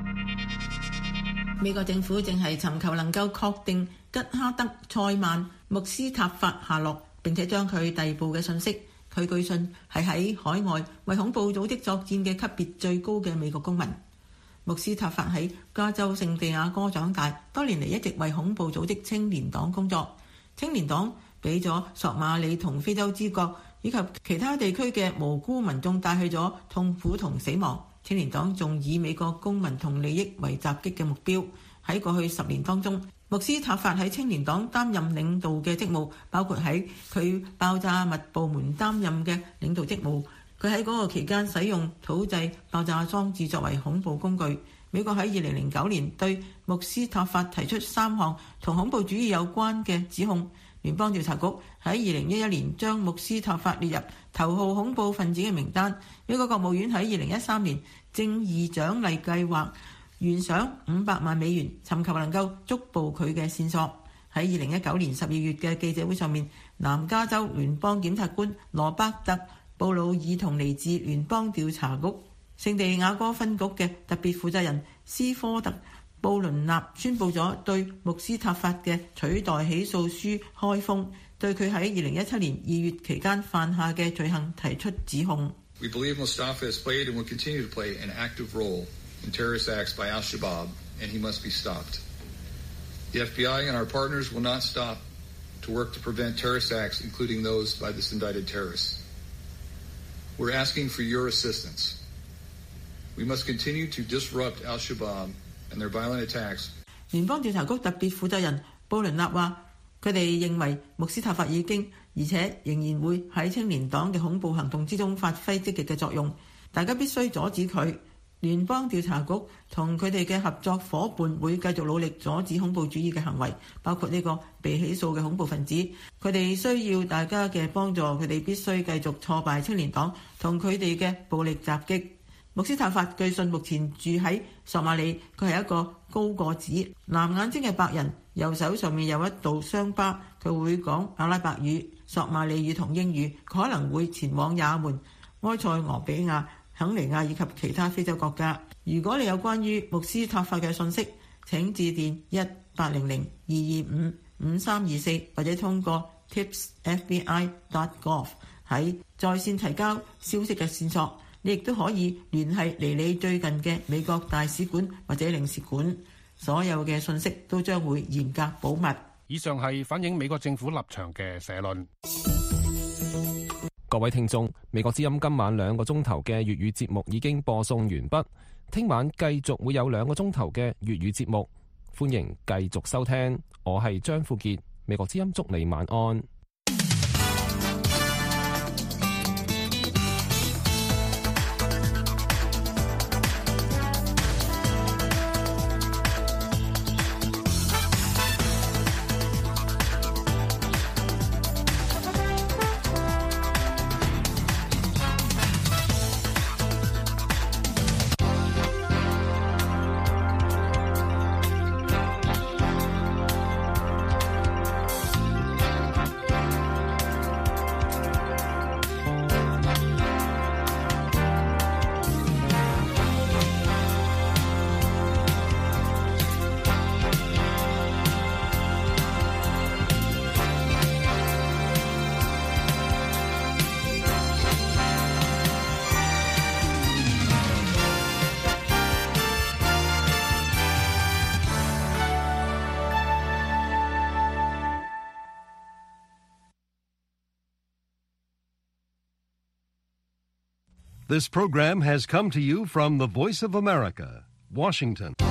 美國政府正係尋求能夠確定吉哈德塞曼穆斯塔法下落，並且將佢逮捕嘅信息。佢據信係喺海外為恐怖組織作戰嘅級別最高嘅美國公民。穆斯塔法喺加州聖地亞哥長大，多年嚟一直為恐怖組織青年黨工作。青年黨俾咗索馬里同非洲之角以及其他地區嘅無辜民眾帶去咗痛苦同死亡。青年黨仲以美國公民同利益為襲擊嘅目標。喺過去十年當中，穆斯塔法喺青年黨擔任領導嘅職務，包括喺佢爆炸物部門擔任嘅領導職務。佢喺嗰個期間使用土製爆炸裝置作為恐怖工具。美國喺二零零九年對穆斯塔法提出三項同恐怖主義有關嘅指控。聯邦調查局喺二零一一年將穆斯塔法列入頭號恐怖分子嘅名單。美國國務院喺二零一三年正義獎勵計劃懸賞五百萬美元，尋求能夠捉捕佢嘅線索。喺二零一九年十二月嘅記者會上面，南加州聯邦檢察官羅伯特布魯爾同嚟自聯邦調查局聖地亞哥分局嘅特別負責人斯科特布倫納宣布咗對穆斯塔法嘅取代起訴書開封，對佢喺二零一七年二月期間犯下嘅罪行提出指控。 We believe Mustafa has played and will continue to play an active role in terrorist acts by Al-Shabaab, and he must be stopped. The F B I and our partners will not stop to work to prevent terrorist acts, including those by this indicted terrorists. We're asking for your assistance. We must continue to disrupt Al-Shabaab and their violent attacks. 聯邦調查局特別負責人布倫納話，佢哋認為穆斯塔法已經而且仍然會喺青年黨嘅恐怖行動之中發揮積極嘅作用，大家必須阻止佢。聯邦調查局同佢哋嘅合作伙伴會繼續努力阻止恐怖主義嘅行為，包括呢個被起訴嘅恐怖分子。佢哋需要大家嘅幫助，佢哋必須繼續挫敗青年黨同佢哋嘅暴力襲擊。穆斯塔法據信目前住喺索馬里，佢係一個高個子、藍眼睛嘅白人，右手上面有一道傷疤。佢會講阿拉伯語、索馬里語同英語，可能會前往也門、埃塞俄比亞、肯尼亞以及其他非洲國家。如果你有關於穆斯塔法嘅信息，請致電一八零零二二五五三二四，或者通過 tips f b i dot gov 喺在線提交消息嘅線索。你亦都可以聯繫離你最近嘅美國大使館或者領事館，所有嘅信息都將會嚴格保密。 以上係反映美國政府立場嘅社論。 各位聽眾，美國之音今晚兩個鐘頭嘅粵語節目已經播送完畢，聽晚繼續會有兩個鐘頭嘅粵語節目，歡迎繼續收聽。我係張富傑，美國之音祝你晚安。 This program has come to you from the Voice of America, Washington.